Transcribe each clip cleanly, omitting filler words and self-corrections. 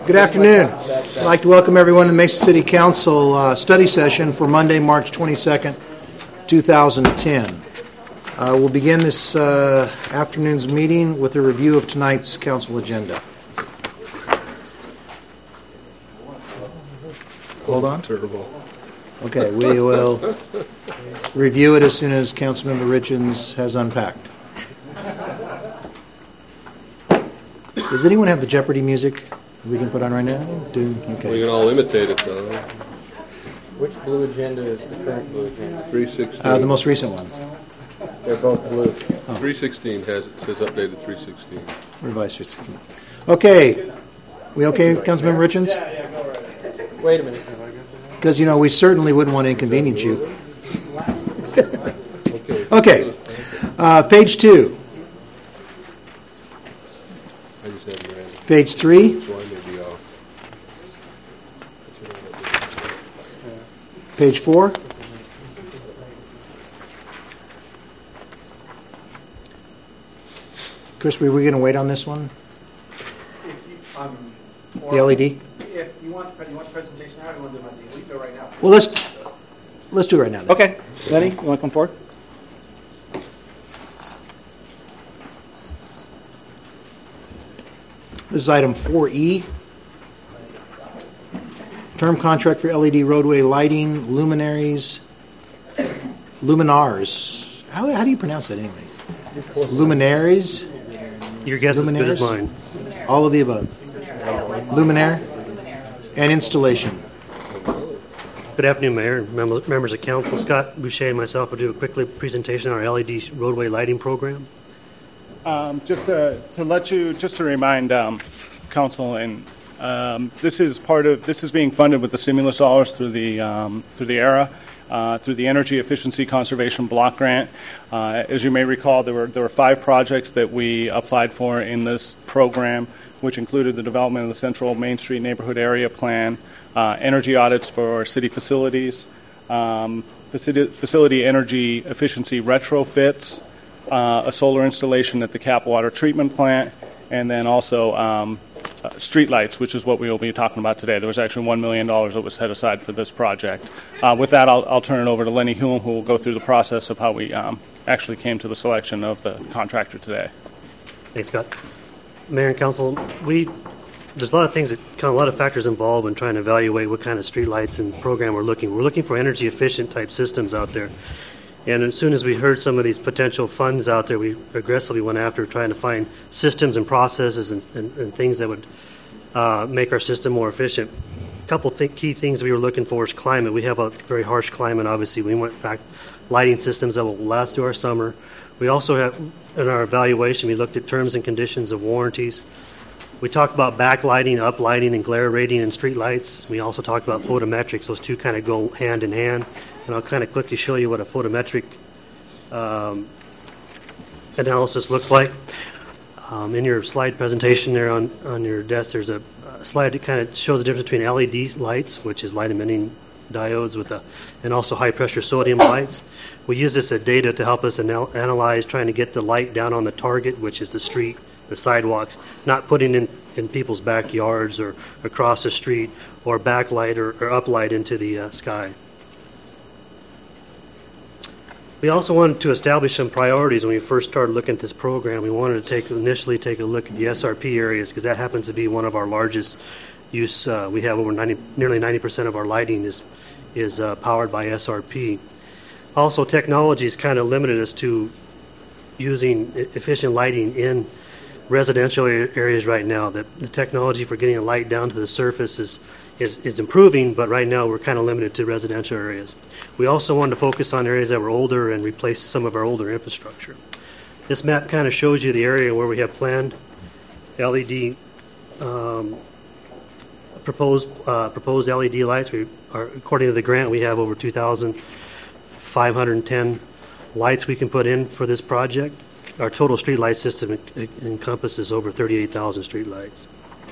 Good afternoon. I'd like to welcome everyone to the Mesa City Council study session for Monday, March 22nd, 2010. We'll begin this afternoon's meeting with a review of tonight's council agenda. Hold on. Terrible. Okay, we will review it as soon as Councilmember Richens has unpacked. Does anyone have the Jeopardy music we can put on right now? Okay. We can all imitate it, though. Which blue agenda is the current blue agenda? 316. The most recent one. They're both blue. 316 says updated 316. Revised 316. Okay. We okay, Councilmember Richens? Wait a minute. Because, we certainly wouldn't want to inconvenience you. Okay. Page 2. I just had it ready. Page 3. So I may be off. Page 4. Chris, were we going to wait on this one? The LED? If you want the presentation now, or you want to do it? We can do it right now. Well, let's do it right now. Then. Okay. Lenny, you want to come forward? This is item 4E. Term contract for LED roadway lighting, luminaries, luminars. How do you pronounce that anyway? Luminaries? Your guess is as good as mine. All of the above. Luminaire and installation. Good afternoon, Mayor and members of Council. Scott Boucher and myself will do a quick presentation on our LED roadway lighting program. Just to remind Council, and this is being funded with the stimulus dollars through the ERA. Through the Energy Efficiency Conservation Block Grant. As you may recall, there were 5 projects that we applied for in this program, which included the development of the Central Main Street Neighborhood Area Plan, energy audits for city facilities, facility energy efficiency retrofits, a solar installation at the Cap Water Treatment Plant, and then also street lights, which is what we will be talking about today. There was actually $1 million that was set aside for this project. With that, I'll turn it over to Lenny Hulme, who will go through the process of how we actually came to the selection of the contractor today. Thanks, Scott. Mayor and Council, there's a lot of factors involved in trying to evaluate what kind of street lights and program we're looking. We're looking for energy efficient type systems out there. And as soon as we heard some of these potential funds out there, we aggressively went after trying to find systems and processes and things that would make our system more efficient. A couple key things we were looking for is climate. We have a very harsh climate, obviously. We want, in fact, lighting systems that will last through our summer. We also have, in our evaluation, we looked at terms and conditions of warranties. We talked about backlighting, uplighting, and glare rating in street lights. We also talked about photometrics. Those two kind of go hand in hand. And I'll kind of quickly show you what a photometric analysis looks like. In your slide presentation there on your desk, there's a slide that kind of shows the difference between LED lights, which is light emitting diodes, and also high pressure sodium lights. We use this as data to help us analyze trying to get the light down on the target, which is the street, the sidewalks, not putting in people's backyards or across the street, or backlight or uplight into the sky. We also wanted to establish some priorities when we first started looking at this program. We wanted to initially take a look at the SRP areas because that happens to be one of our largest use. We have over nearly 90% of our lighting is powered by SRP. Also, technology has kind of limited us to using efficient lighting in residential areas right now. The technology for getting a light down to the surface is improving, but right now we're kind of limited to residential areas. We also wanted to focus on areas that were older and replace some of our older infrastructure. This map kind of shows you the area where we have planned LED proposed LED lights. According to the grant, we have over 2,510 lights we can put in for this project. Our total street light system encompasses over 38,000 street lights.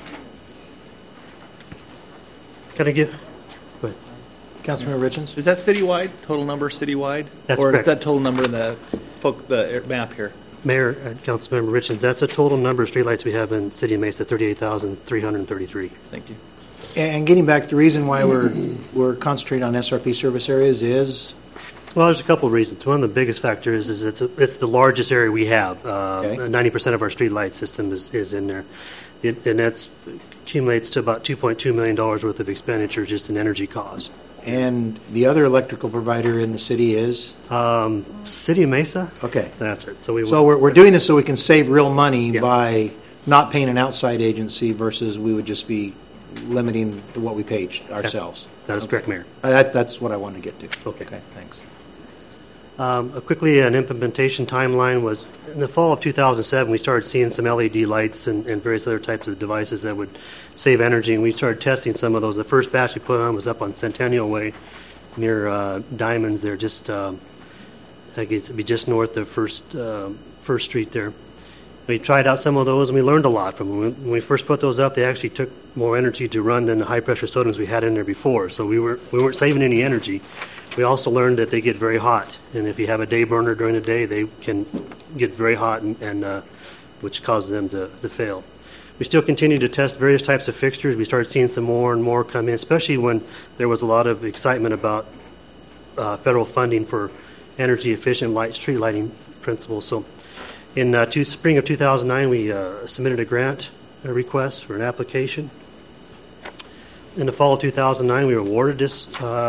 Can I give? Go ahead. Councilmember Richens? Is that citywide, total number citywide? That's or correct. Is that total number in the map here? Mayor and Councilmember Richards, that's a total number of streetlights we have in City of Mesa, 38,333. Thank you. And getting back, the reason why we're concentrating on SRP service areas is? Well, there's a couple of reasons. One of the biggest factors is it's the largest area we have. Okay. 90% of our streetlight system is in there. And that accumulates to about $2.2 million worth of expenditure just in energy costs. And the other electrical provider in the city is? City of Mesa? Okay. That's it. So we're doing this so we can save real money Yeah. by not paying an outside agency versus we would just be limiting what we pay ourselves. That is correct, Mayor. That's what I wanted to get to. Okay. Thanks. Quickly, an implementation timeline was in the fall of 2007, we started seeing some LED lights and various other types of devices that would save energy, and we started testing some of those. The first batch we put on was up on Centennial Way near Diamonds there, just I guess it'd be just north of First Street there. We tried out some of those, and we learned a lot from them. When we first put those up, they actually took more energy to run than the high-pressure sodiums we had in there before, so we weren't saving any energy. We also learned that they get very hot, and if you have a day burner during the day, they can get very hot, and which causes them to fail. We still continue to test various types of fixtures. We started seeing some more and more come in, especially when there was a lot of excitement about federal funding for energy-efficient street lighting principles. So in spring of 2009, we submitted a grant request for an application. In the fall of 2009, we were awarded this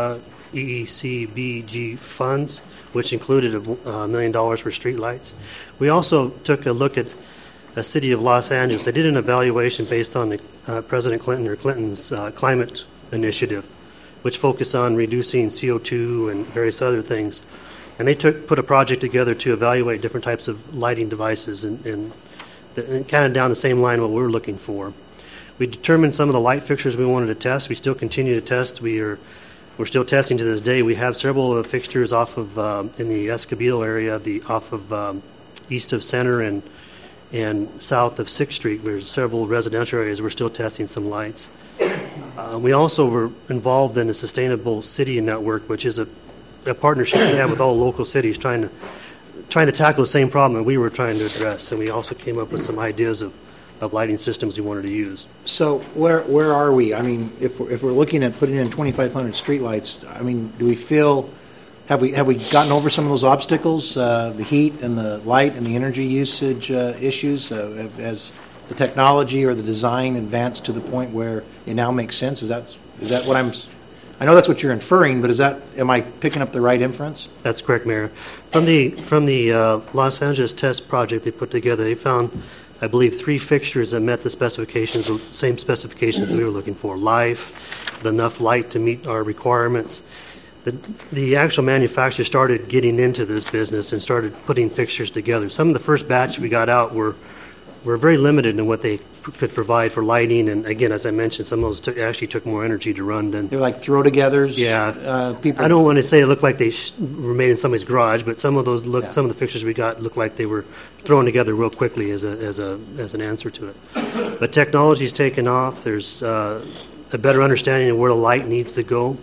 EECBG funds, which included $1 million for streetlights. We also took a look at the city of Los Angeles. They did an evaluation based on President Clinton's climate initiative, which focused on reducing CO2 and various other things. And they put a project together to evaluate different types of lighting devices and kind of down the same line what we were looking for. We determined some of the light fixtures we wanted to test. We still continue to test. We're still testing to this day. We have several fixtures off of in the Escobedo area, off of east of Center and south of 6th Street. There's several residential areas. We're still testing some lights. We also were involved in a Sustainable City Network, which is a partnership we have with all local cities trying to tackle the same problem that we were trying to address. And we also came up with some ideas of lighting systems we wanted to use. So where are we? I mean, if we're looking at putting in 2,500 streetlights, I mean, do we feel have we gotten over some of those obstacles, the heat and the light and the energy usage issues? Has the technology or the design advanced to the point where it now makes sense? Is that what I know that's what you're inferring, but am I picking up the right inference? That's correct, Mayor. From the Los Angeles test project they put together, they found, I believe, 3 fixtures that met the specifications, the same specifications we were looking for. Life, enough light to meet our requirements. The actual manufacturer started getting into this business and started putting fixtures together. Some of the first batch we got out were very limited in what they could provide for lighting, and again, as I mentioned, some of those actually took more energy to run than... They're like throw-togethers? Yeah. People. I don't want to say it looked like they were made in somebody's garage, but some of those some of the fixtures we got looked like they were thrown together real quickly as an answer to it. But technology's taken off. There's a better understanding of where the light needs to go.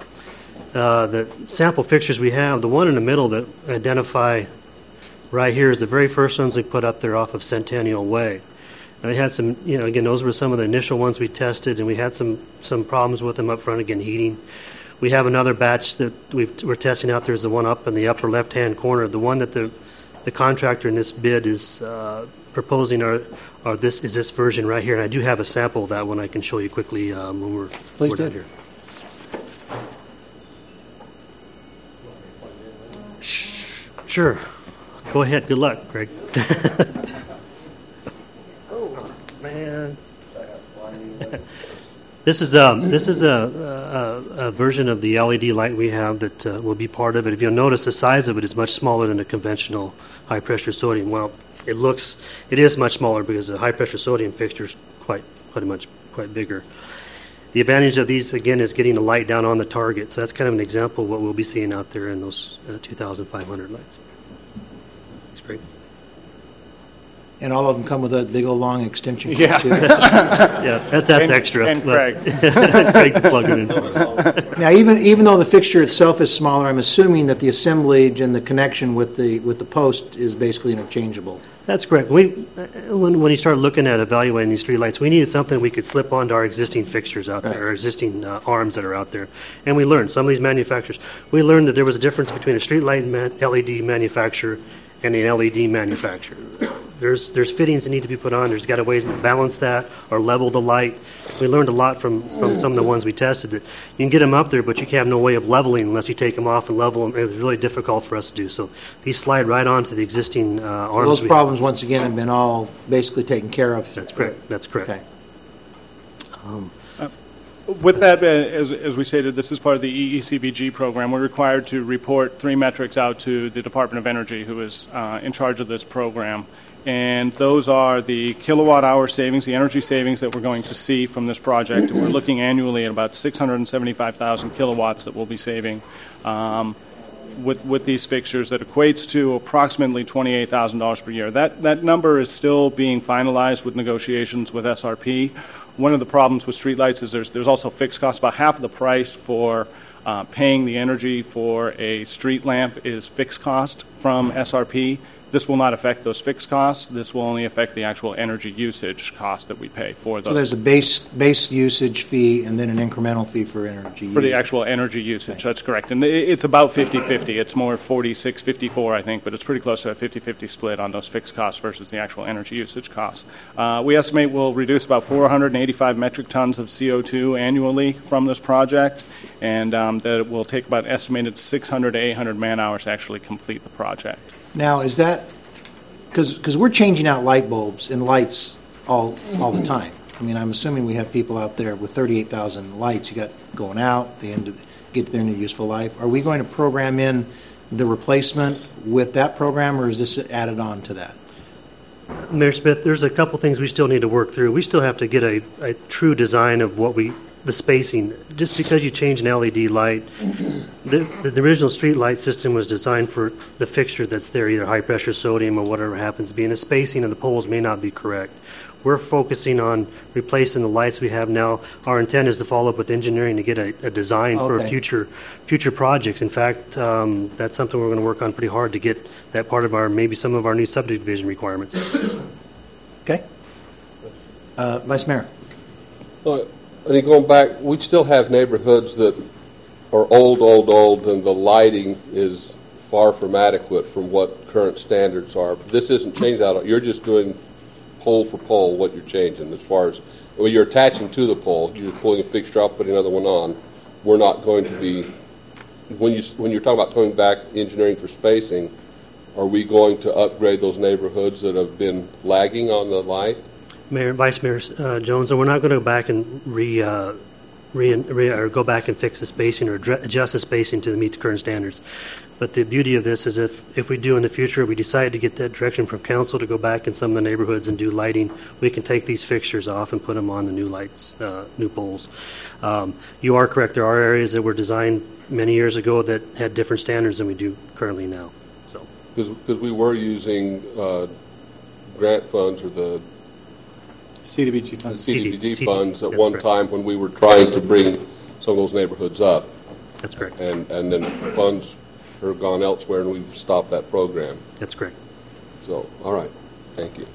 The sample fixtures we have, the one in the middle that identify right here is the very first ones we put up there off of Centennial Way. And they had some, again, those were some of the initial ones we tested, and we had some problems with them up front, again, heating. We have another batch that we're testing out. There's the one up in the upper left-hand corner. The one that the contractor in this bid is proposing is this version right here. And I do have a sample of that one I can show you quickly when we're done here. Sure. Go ahead. Good luck, Greg. Oh, man. This is the version of the LED light we have that will be part of it. If you'll notice, the size of it is much smaller than a conventional high-pressure sodium. Well, it is much smaller because the high-pressure sodium fixture is quite bigger. The advantage of these, again, is getting the light down on the target. So that's kind of an example of what we'll be seeing out there in those 2,500 lights. That's great. And all of them come with a big old long extension cord, Yeah. too. Yeah, that's extra. And but- Craig. Craig to plug it in for us. Now, even though the fixture itself is smaller, I'm assuming that the assemblage and the connection with the post is basically interchangeable. That's correct. When you start looking at evaluating these streetlights, we needed something we could slip onto our existing fixtures out there, our existing arms that are out there. And we learned, some of these manufacturers, we learned that there was a difference between a streetlight LED manufacturer and an LED manufacturer. There's fittings that need to be put on. There's got to ways to balance that or level the light. We learned a lot from some of the ones we tested that you can get them up there, but you have no way of leveling unless you take them off and level them. It was really difficult for us to do. So these slide right onto the existing arms. Those problems, once again, have been all basically taken care of. That's correct. That's correct. Okay. With that, as we stated, this is part of the EECBG program. We're required to report 3 metrics out to the Department of Energy, who is in charge of this program. And those are the kilowatt hour savings, the energy savings that we're going to see from this project. And we're looking annually at about 675,000 kilowatts that we'll be saving with these fixtures. That equates to approximately $28,000 per year. That number is still being finalized with negotiations with SRP. One of the problems with streetlights is there's also fixed costs. About half of the price for paying the energy for a street lamp is fixed cost from SRP. This will not affect those fixed costs. This will only affect the actual energy usage cost that we pay for those. So there's a base usage fee and then an incremental fee for energy For the use. actual energy usage, that's correct. And it's about 50-50. It's more 46-54, I think, but it's pretty close to a 50-50 split on those fixed costs versus the actual energy usage costs. We estimate we'll reduce about 485 metric tons of CO2 annually from this project, and that it will take about estimated 600 to 800 man-hours to actually complete the project. Now, is that, because we're changing out light bulbs and lights all the time. I mean, I'm assuming we have people out there with 38,000 lights you got going out, get their end of useful life. Are we going to program in the replacement with that program, or is this added on to that? Mayor Smith, there's a couple things we still need to work through. We still have to get a true design of the spacing. Just because you change an LED light, the original street light system was designed for the fixture that's there, either high pressure sodium or whatever it happens to be, and the spacing of the poles may not be correct. We're focusing on replacing the lights we have now. Our intent is to follow up with engineering to get a design for Okay. future projects. In fact, that's something we're going to work on pretty hard to get that part of maybe some of our new subdivision requirements. Okay. Vice Mayor? Well, I think going back, we still have neighborhoods that are old, and the lighting is far from adequate from what current standards are. But this isn't changed out. You're just doing pole for pole what you're changing as far as, well, you're attaching to the pole. You're pulling a fixture off, putting another one on. We're not going to be, when you're talking about coming back engineering for spacing, are we going to upgrade those neighborhoods that have been lagging on the light? Mayor, Vice Mayor Jones, and we're not going to go back and go back and fix the spacing or adjust the spacing to meet the current standards. But the beauty of this is if we do in the future, we decide to get that direction from council to go back in some of the neighborhoods and do lighting, we can take these fixtures off and put them on the new lights, new poles. You are correct. There are areas that were designed many years ago that had different standards than we do currently now. So, Because we were using grant funds or the CDBG funds. CDBG funds at that's one correct. time when we were trying to bring some of those neighborhoods up. that's correct. And then the funds are gone elsewhere, and we've stopped that program. That's correct. So, all right, thank you.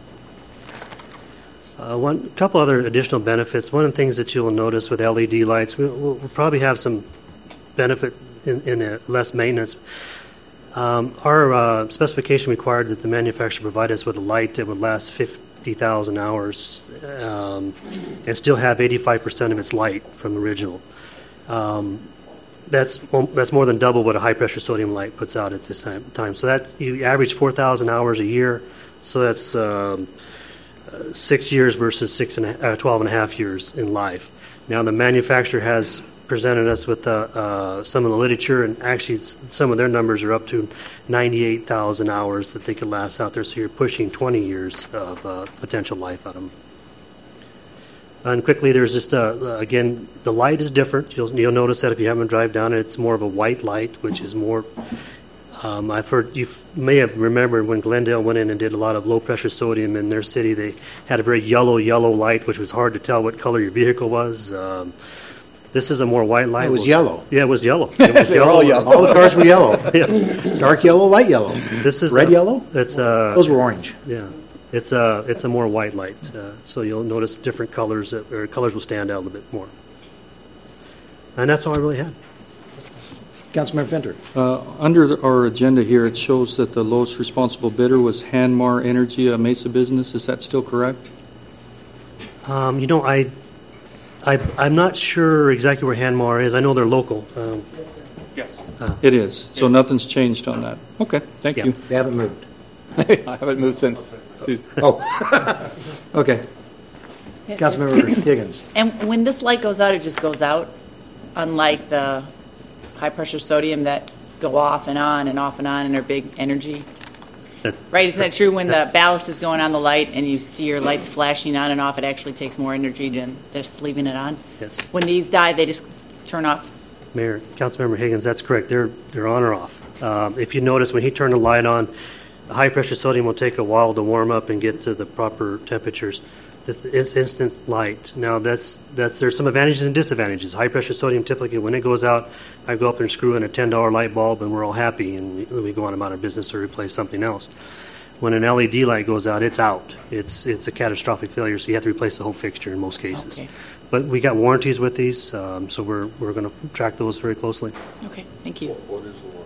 One couple other additional benefits. One of the things that you will notice with LED lights, we'll probably have some benefit in less maintenance. Our specification required that the manufacturer provide us with a light that would last 50,000 hours and still have 85% of its light from the original. That's more than double what a high-pressure sodium light puts out at this time. So you average 4,000 hours a year, so that's 6 years versus 12 and a half years in life. Now, the manufacturer has presented us with some of the literature, and actually some of their numbers are up to 98,000 hours that they could last out there, so you're pushing 20 years of potential life out of them. And quickly, there's just, again, the light is different. You'll notice that if you happen to drive down it, it's more of a white light, which is more I've heard, you may have remembered when Glendale went in and did a lot of low-pressure sodium in their city, they had a very yellow light, which was hard to tell what color your vehicle was. This is a more white light. It was yellow. Yeah, it was yellow. It was They were all yellow. All the cars were yellow. Yeah. Dark yellow, light yellow. This is Red yellow? Those were orange. Yeah. It's a more white light, so you'll notice different colors, or colors will stand out a little bit more. And that's all I really had. Councilmember Fenter. Under our agenda here, it shows that the lowest responsible bidder was Hanmar Energy, a Mesa business. Is that still correct? I'm not sure exactly where Hanmar is. I know they're local. Yes. It is. So nothing's changed on that. Okay, thank Yeah. you. They haven't moved. I haven't moved since Tuesday. Oh, okay. Councilmember Higgins. And when this light goes out, it just goes out, unlike the high-pressure sodium that go off and on and off and on and are big energy. Right, isn't that true? When the ballast is going on the light and you see your lights flashing on and off, it actually takes more energy than just leaving it on? Yes. When these die, they just turn off? Mayor, Councilmember Higgins, that's correct. They're on or off. If you notice, when he turned the light on, the high-pressure sodium will take a while to warm up and get to the proper temperatures. It's instant light. Now, there's some advantages and disadvantages. High-pressure sodium, typically, when it goes out, I go up there and screw in a $10 light bulb, and we're all happy, and we go on about our business or replace something else. When an LED light goes out, it's out. It's a catastrophic failure, so you have to replace the whole fixture in most cases. Okay. But we got warranties with these, so we're going to track those very closely. Okay, thank you. What is the one?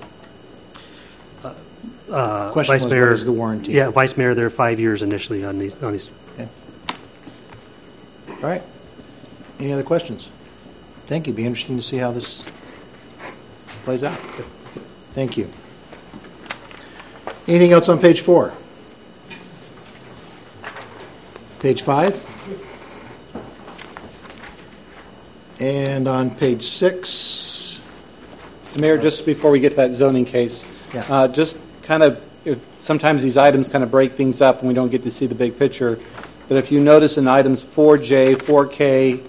Question Vice was, Mayor, what is the warranty? Yeah, Vice Mayor, they're 5 years initially on these. Okay. All right. Any other questions? Thank you. Be interesting to see how this plays out. Thank you. Anything else on page 4? Page 5? And on page 6? Mayor, just before we get to that zoning case, Yeah. just kind of, sometimes these items kind of break things up and we don't get to see the big picture. But if you notice in items 4J, 4K,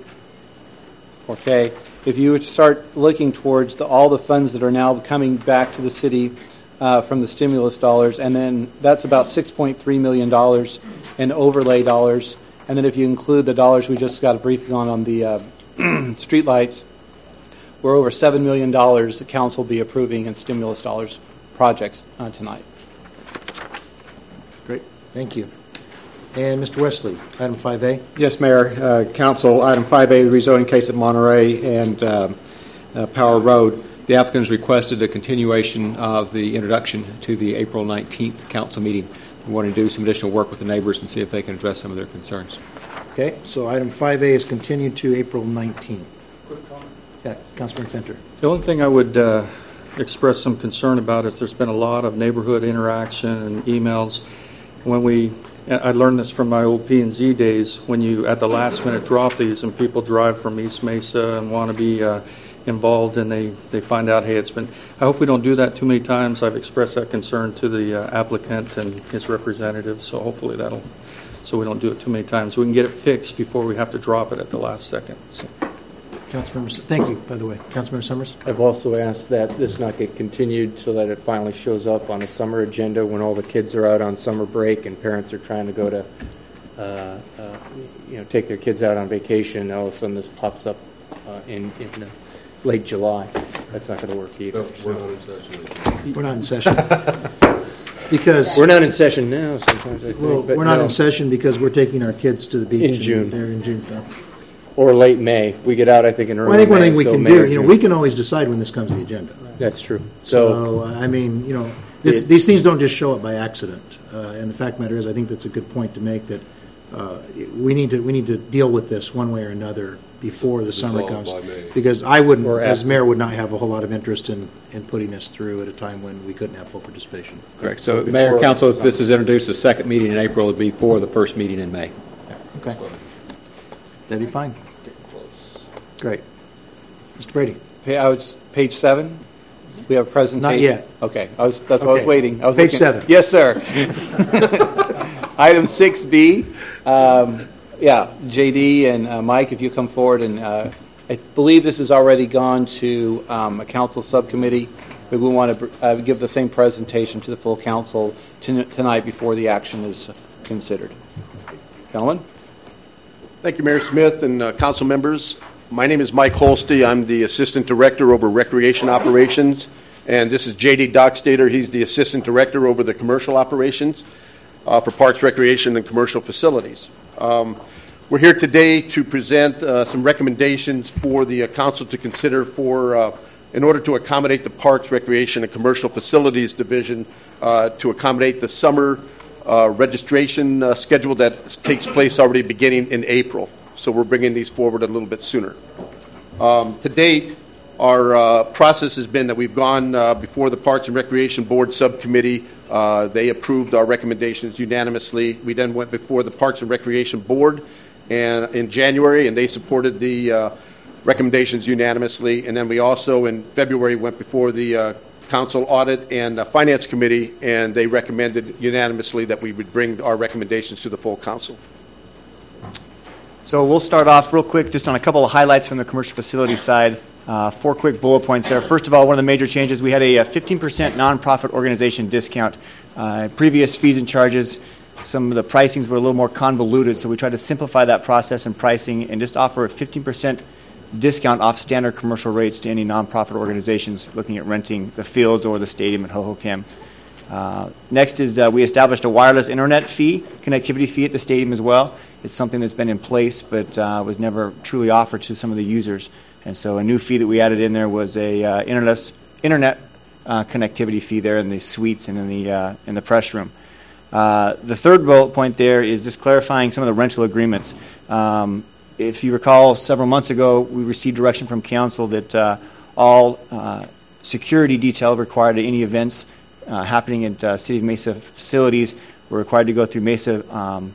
if you would start looking towards all the funds that are now coming back to the city from the stimulus dollars, and then that's about $6.3 million in overlay dollars. And then if you include the dollars we just got a briefing on the streetlights, we're over $7 million the council will be approving in stimulus dollars projects tonight. Great. Thank you. And Mr. Wesley, item 5A. Yes, Mayor. Council, item 5A, the rezoning case at Monterey and Power Road. The applicant has requested a continuation of the introduction to the April 19th council meeting. We want to do some additional work with the neighbors and see if they can address some of their concerns. Okay, so item 5A is continued to April 19th. Yeah, Councilman Fenter. The only thing I would express some concern about is there's been a lot of neighborhood interaction and emails. I learned this from my old P&Z days, when you at the last minute drop these and people drive from East Mesa and want to be involved and they find out, hey, it's been, I hope we don't do that too many times. I've expressed that concern to the applicant and his representatives, so hopefully so we don't do it too many times. We can get it fixed before we have to drop it at the last second. So. Councilmember, thank you, by the way. Councilmember Summers? I've also asked that this not get continued so that it finally shows up on a summer agenda when all the kids are out on summer break and parents are trying to go to, take their kids out on vacation. And all of a sudden this pops up in late July. That's not going to work either. No, we're not in session. We're not in session. Because We're not in session now sometimes, I think. well, but we're not no. in session because we're taking our kids to the beach. In June. They're in June. Or late May. We get out, I think, in early Well, I think one May, thing we so can May do, or June. we can always decide when this comes to the agenda. That's true. So, I mean, these things don't just show up by accident. And the fact of the matter is, I think that's a good point to make, that we need to deal with this one way or another before the summer Resolved comes. by May. Because I wouldn't, Or as after. mayor, would not have a whole lot of interest in putting this through at a time when we couldn't have full participation. Correct. So, Mayor, Council, if this is introduced, the second meeting in April would be for the first meeting in May. Okay. That'd be fine. Great. Mr. Brady? Page 7. We have a presentation. Not yet. Okay. That's what I was Okay. waiting. Page 7. Yes, sir. Item 6B. JD and Mike, if you come forward, and I believe this has already gone to a council subcommittee but we want to give the same presentation to the full council tonight before the action is considered. Gentlemen? Thank you, Mayor Smith and council members. My name is Mike Holste. I'm the Assistant Director over Recreation Operations, and this is J.D. Dockstader. He's the Assistant Director over the Commercial Operations for Parks, Recreation, and Commercial Facilities. We're here today to present some recommendations for the council to consider in order to accommodate the Parks, Recreation, and Commercial Facilities Division to accommodate the summer registration schedule that takes place already beginning in April. So we're bringing these forward a little bit sooner. To date, our process has been that we've gone before the Parks and Recreation Board Subcommittee. They approved our recommendations unanimously. We then went before the Parks and Recreation Board in January, and they supported the recommendations unanimously. And then we also, in February, went before the Council Audit and Finance Committee, and they recommended unanimously that we would bring our recommendations to the full council. So we'll start off real quick just on a couple of highlights from the commercial facility side. 4 quick bullet points there. First of all, one of the major changes, we had a 15% nonprofit organization discount. Previous fees and charges, some of the pricings were a little more convoluted, so we tried to simplify that process and pricing and just offer a 15% discount off standard commercial rates to any nonprofit organizations looking at renting the fields or the stadium at Hohokam. Next is we established a wireless internet fee, connectivity fee at the stadium as well. It's something that's been in place but was never truly offered to some of the users. And so a new fee that we added in there was a internet connectivity fee there in the suites and in the press room. The third bullet point there is just clarifying some of the rental agreements. If you recall, several months ago, we received direction from council that all security detail required at any events happening at City of Mesa facilities were required to go through Mesa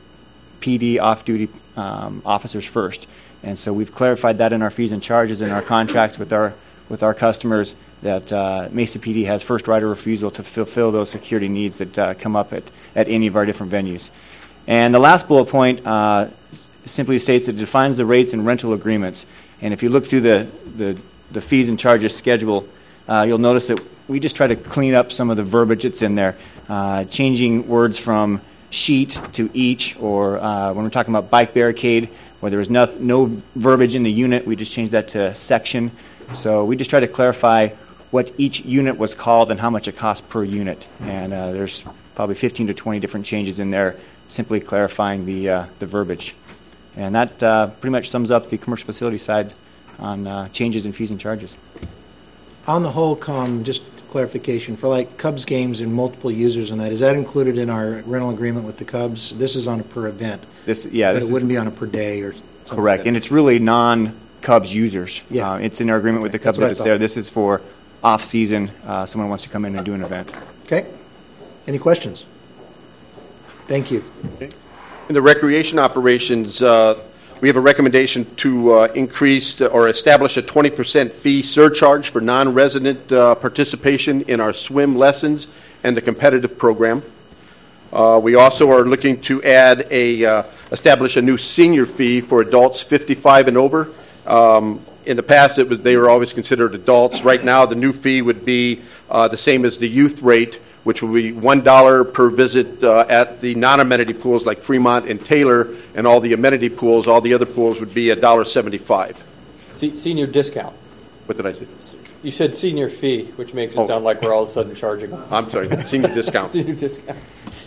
PD off-duty officers first. And so we've clarified that in our fees and charges in our contracts with our customers that Mesa PD has first right of refusal to fulfill those security needs that come up at any of our different venues. And the last bullet point simply states that it defines the rates and rental agreements. And if you look through the fees and charges schedule, you'll notice that we just try to clean up some of the verbiage that's in there, changing words from sheet to each, or when we're talking about bike barricade, where there was no verbiage in the unit, we just changed that to section. So we just try to clarify what each unit was called and how much it costs per unit. And there's probably 15 to 20 different changes in there, simply clarifying the verbiage. And that pretty much sums up the commercial facility side on changes in fees and charges. On the whole, just clarification, for like Cubs games and multiple users and that, is that included in our rental agreement with the Cubs? This is on a per event. But it wouldn't be on a per day or something. Correct. Like and it's really non-Cubs users. Yeah. It's in our agreement with the Cubs, but it's there. This is for off-season, someone wants to come in and do an event. Okay. Any questions? Thank you. Okay. In the recreation operations, we have a recommendation to increase or establish a 20% fee surcharge for non-resident participation in our swim lessons and the competitive program. We also are looking to establish a new senior fee for adults 55 and over. In the past, they were always considered adults. Right now, the new fee would be the same as the youth rate, which will be $1 per visit at the non-amenity pools like Fremont and Taylor, and all the amenity pools, all the other pools would be $1.75. Senior discount. What did I say? You said senior fee, which makes it sound like we're all of a sudden charging. I'm sorry, senior discount. Senior discount.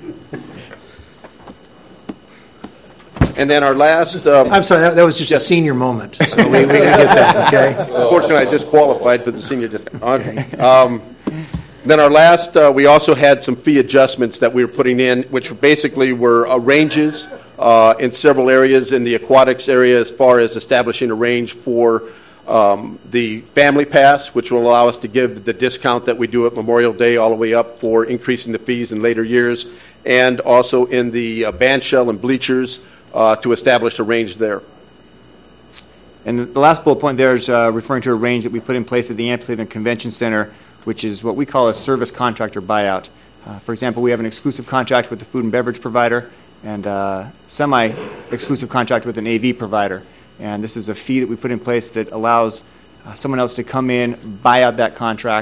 And then our last... I'm sorry, that was just a senior moment, so we can get that, okay? Unfortunately, I just qualified for the senior discount. Okay. Then our last, we also had some fee adjustments that we were putting in, which basically were ranges in several areas in the aquatics area, as far as establishing a range for the family pass, which will allow us to give the discount that we do at Memorial Day all the way up for increasing the fees in later years, and also in the band shell and bleachers to establish a range there. And the last bullet point there is referring to a range that we put in place at the Amphitheater Convention Center, which is what we call a service contractor buyout. For example, we have an exclusive contract with the food and beverage provider and a semi-exclusive contract with an AV provider. And this is a fee that we put in place that allows someone else to come in, buy out that contract,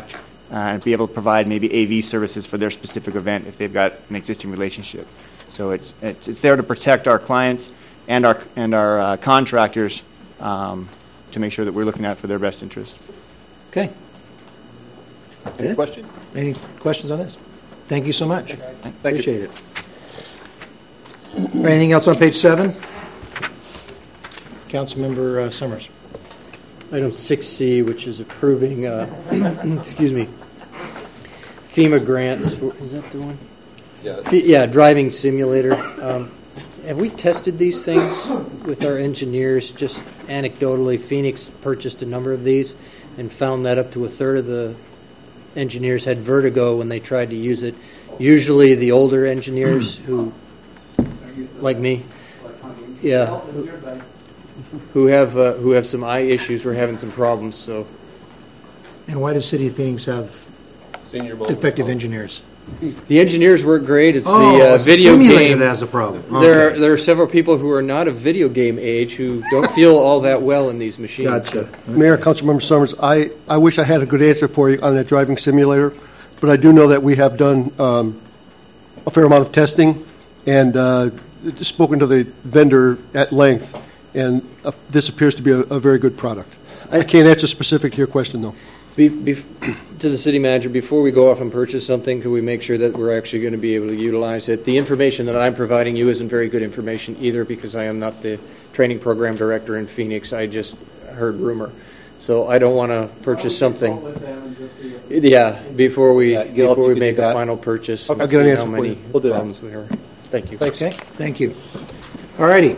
and be able to provide maybe AV services for their specific event if they've got an existing relationship. So it's there to protect our clients and our contractors to make sure that we're looking out for their best interest. Okay. Any question? Any questions on this? Thank you so much. Appreciate it. Anything else on page 7? Councilmember Summers. Item 6C, which is approving, excuse me, FEMA grants. Is that the one? Yeah, driving simulator. Have we tested these things with our engineers? Just anecdotally, Phoenix purchased a number of these and found that up to a third of the engineers had vertigo when they tried to use it. Usually the older engineers who, like me, yeah, who have some eye issues were having some problems. So. And why does City of Phoenix have defective engineers? The engineers work great. It's it's the video game that has a problem. Okay. There are several people who are not of video game age who don't feel all that well in these machines. Gotcha. Mayor, Councilmember Summers, I wish I had a good answer for you on that driving simulator, but I do know that we have done a fair amount of testing and spoken to the vendor at length, and this appears to be a very good product. I can't answer specific to your question, though. To the city manager, before we go off and purchase something, could we make sure that we're actually going to be able to utilize it? The information that I'm providing you isn't very good information either, because I am not the training program director in Phoenix. I just heard rumor. So I don't want to purchase something. Before we make a final purchase. I'll get an answer for you. We'll do problems we are. Thank you. Thanks. Okay. Thank you. All righty.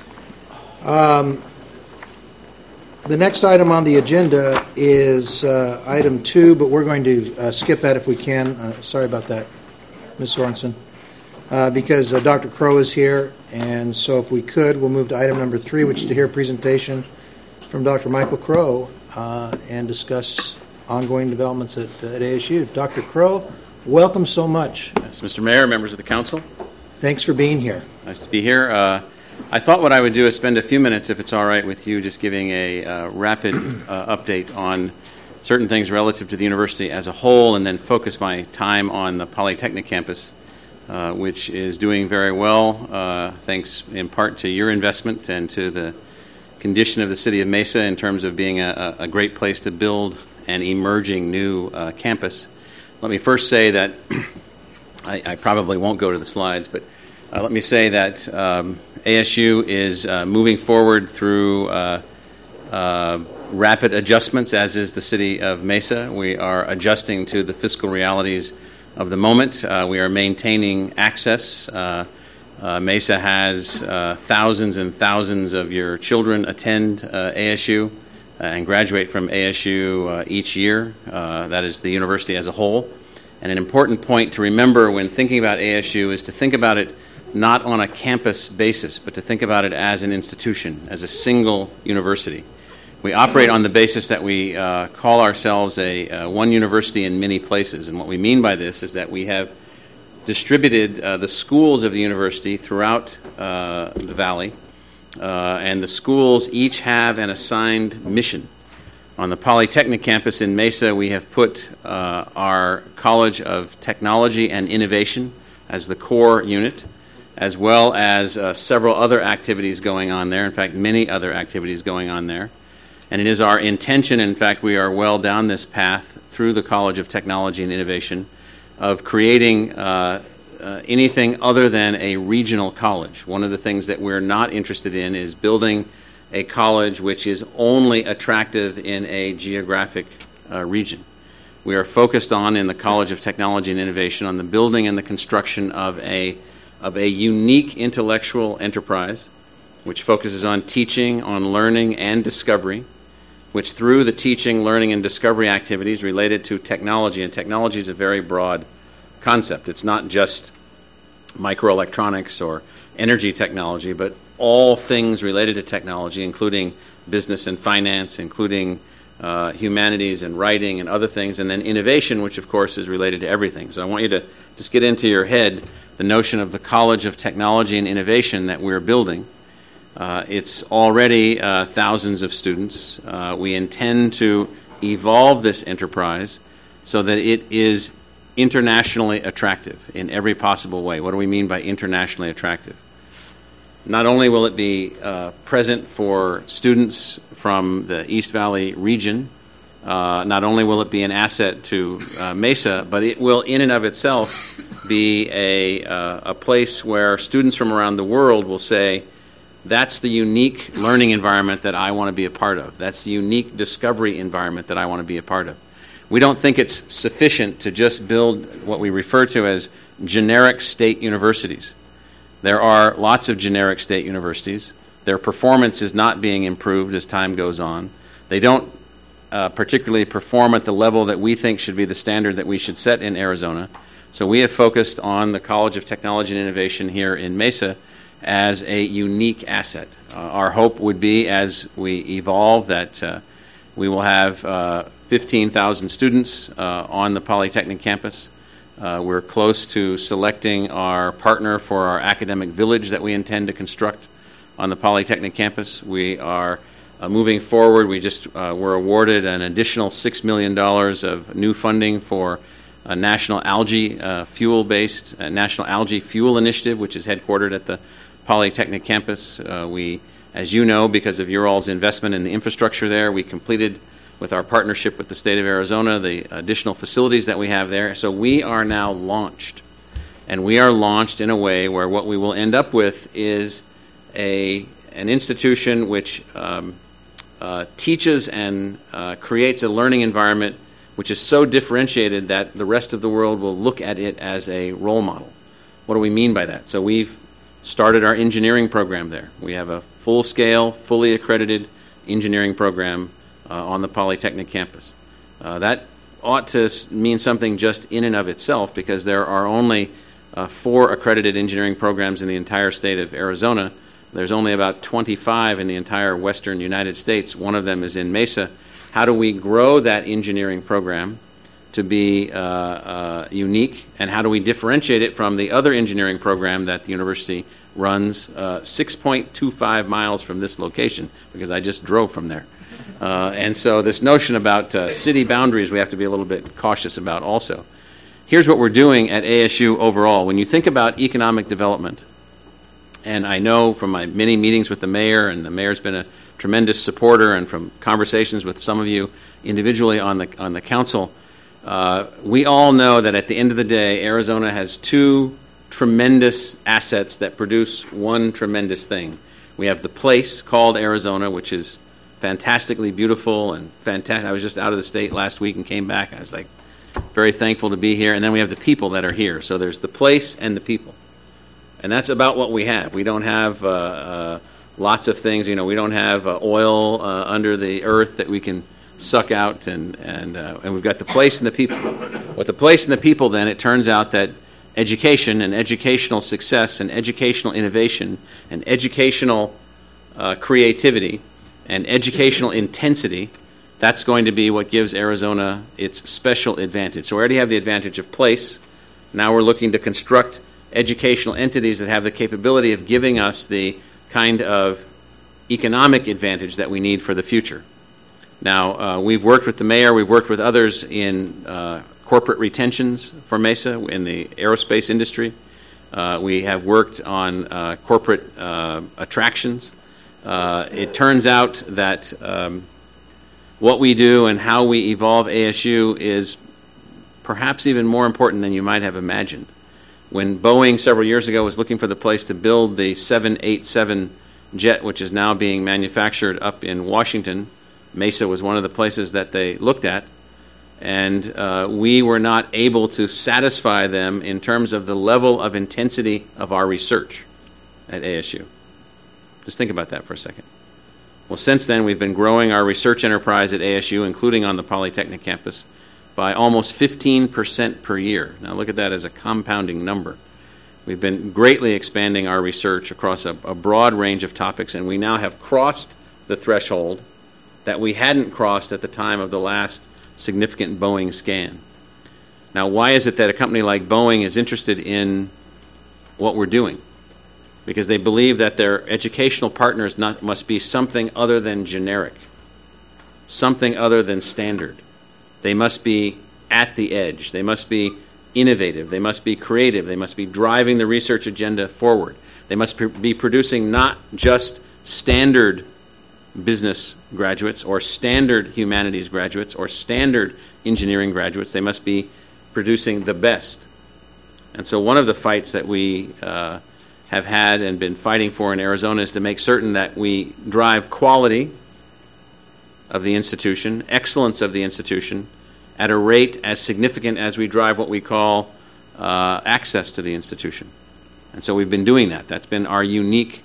The next item on the agenda is item 2, but we're going to skip that if we can. Sorry about that, Ms. Sorensen, because Dr. Crow is here, and so if we could, we'll move to item number 3, which is to hear a presentation from Dr. Michael Crow and discuss ongoing developments at ASU. Dr. Crow, welcome so much. Yes, Mr. Mayor, members of the council. Thanks for being here. Nice to be here. I thought what I would do is spend a few minutes, if it's all right with you, just giving a rapid update on certain things relative to the university as a whole, and then focus my time on the Polytechnic campus, which is doing very well, thanks in part to your investment and to the condition of the city of Mesa in terms of being a great place to build an emerging new campus. Let me first say that I probably won't go to the slides, but let me say that ASU is moving forward through rapid adjustments, as is the city of Mesa. We are adjusting to the fiscal realities of the moment. We are maintaining access. Mesa has thousands and thousands of your children attend ASU and graduate from ASU each year. That is the university as a whole. And an important point to remember when thinking about ASU is to think about it not on a campus basis, but to think about it as an institution, as a single university. We operate on the basis that we call ourselves a one university in many places, and what we mean by this is that we have distributed the schools of the university throughout the valley, and the schools each have an assigned mission. On the Polytechnic campus in Mesa, we have put our College of Technology and Innovation as the core unit, as well as several other activities going on there, in fact, many other activities going on there. And it is our intention, in fact, we are well down this path through the College of Technology and Innovation, of creating anything other than a regional college. One of the things that we're not interested in is building a college which is only attractive in a geographic region. We are focused on, in the College of Technology and Innovation, on the building and the construction of a unique intellectual enterprise which focuses on teaching, on learning, and discovery, which through the teaching, learning, and discovery activities related to technology, and technology is a very broad concept. It's not just microelectronics or energy technology, but all things related to technology, including business and finance, including humanities and writing and other things, and then innovation, which of course is related to everything. So I want you to just get into your head the notion of the College of Technology and Innovation that we're building. It's already thousands of students. We intend to evolve this enterprise so that it is internationally attractive in every possible way. What do we mean by internationally attractive? Not only will it be present for students from the East Valley region, not only will it be an asset to Mesa, but it will in and of itself be a place where students from around the world will say, that's the unique learning environment that I want to be a part of. That's the unique discovery environment that I want to be a part of. We don't think it's sufficient to just build what we refer to as generic state universities. There are lots of generic state universities. Their performance is not being improved as time goes on. They don't particularly perform at the level that we think should be the standard that we should set in Arizona. So we have focused on the College of Technology and Innovation here in Mesa as a unique asset. Our hope would be, as we evolve, that we will have 15,000 students on the Polytechnic campus. We're close to selecting our partner for our academic village that we intend to construct on the Polytechnic campus. We are moving forward. We just were awarded an additional $6 million of new funding for a national algae fuel-based National Algae Fuel Initiative, which is headquartered at the Polytechnic campus. We, as you know, because of your all's investment in the infrastructure there, we completed with our partnership with the state of Arizona the additional facilities that we have there. So we are now launched. And we are launched in a way where what we will end up with is an institution which teaches and creates a learning environment which is so differentiated that the rest of the world will look at it as a role model. What do we mean by that? So we've started our engineering program there. We have a full-scale, fully accredited engineering program on the Polytechnic campus. That ought to mean something just in and of itself, because there are only 4 accredited engineering programs in the entire state of Arizona. There's only about 25 in the entire western United States. One of them is in Mesa. How do we grow that engineering program to be unique, and how do we differentiate it from the other engineering program that the university runs 6.25 miles from this location, because I just drove from there. And so this notion about city boundaries we have to be a little bit cautious about also. Here's what we're doing at ASU overall. When you think about economic development, and I know from my many meetings with the mayor, and the mayor's been a tremendous supporter, and from conversations with some of you individually on the council, we all know that at the end of the day, Arizona has 2 tremendous assets that produce one tremendous thing. We have the place called Arizona, which is fantastically beautiful and fantastic. I was just out of the state last week and came back. I was like very thankful to be here. And then we have the people that are here. So there's the place and the people. And that's about what we have. We don't have lots of things. You know, we don't have oil under the earth that we can suck out, and we've got the place and the people. With the place and the people, then, it turns out that education and educational success and educational innovation and educational creativity and educational intensity, that's going to be what gives Arizona its special advantage. So we already have the advantage of place. Now we're looking to construct educational entities that have the capability of giving us the kind of economic advantage that we need for the future. Now, we've worked with the mayor, we've worked with others in corporate retentions for Mesa in the aerospace industry. We have worked on corporate attractions. It turns out that what we do and how we evolve ASU is perhaps even more important than you might have imagined. When Boeing several years ago was looking for the place to build the 787 jet, which is now being manufactured up in Washington, Mesa was one of the places that they looked at, and we were not able to satisfy them in terms of the level of intensity of our research at ASU. Just think about that for a second. Well, since then, we've been growing our research enterprise at ASU, including on the Polytechnic campus, by almost 15% per year. Now, look at that as a compounding number. We've been greatly expanding our research across a broad range of topics, and we now have crossed the threshold that we hadn't crossed at the time of the last significant Boeing scan. Now, why is it that a company like Boeing is interested in what we're doing? Because they believe that their educational partners must be something other than generic, something other than standard. They must be at the edge. They must be innovative. They must be creative. They must be driving the research agenda forward. They must be producing not just standard business graduates or standard humanities graduates or standard engineering graduates. They must be producing the best. And so one of the fights that we have had and been fighting for in Arizona is to make certain that we drive quality of the institution, excellence of the institution, at a rate as significant as we drive what we call access to the institution. And so we've been doing that. That's been our unique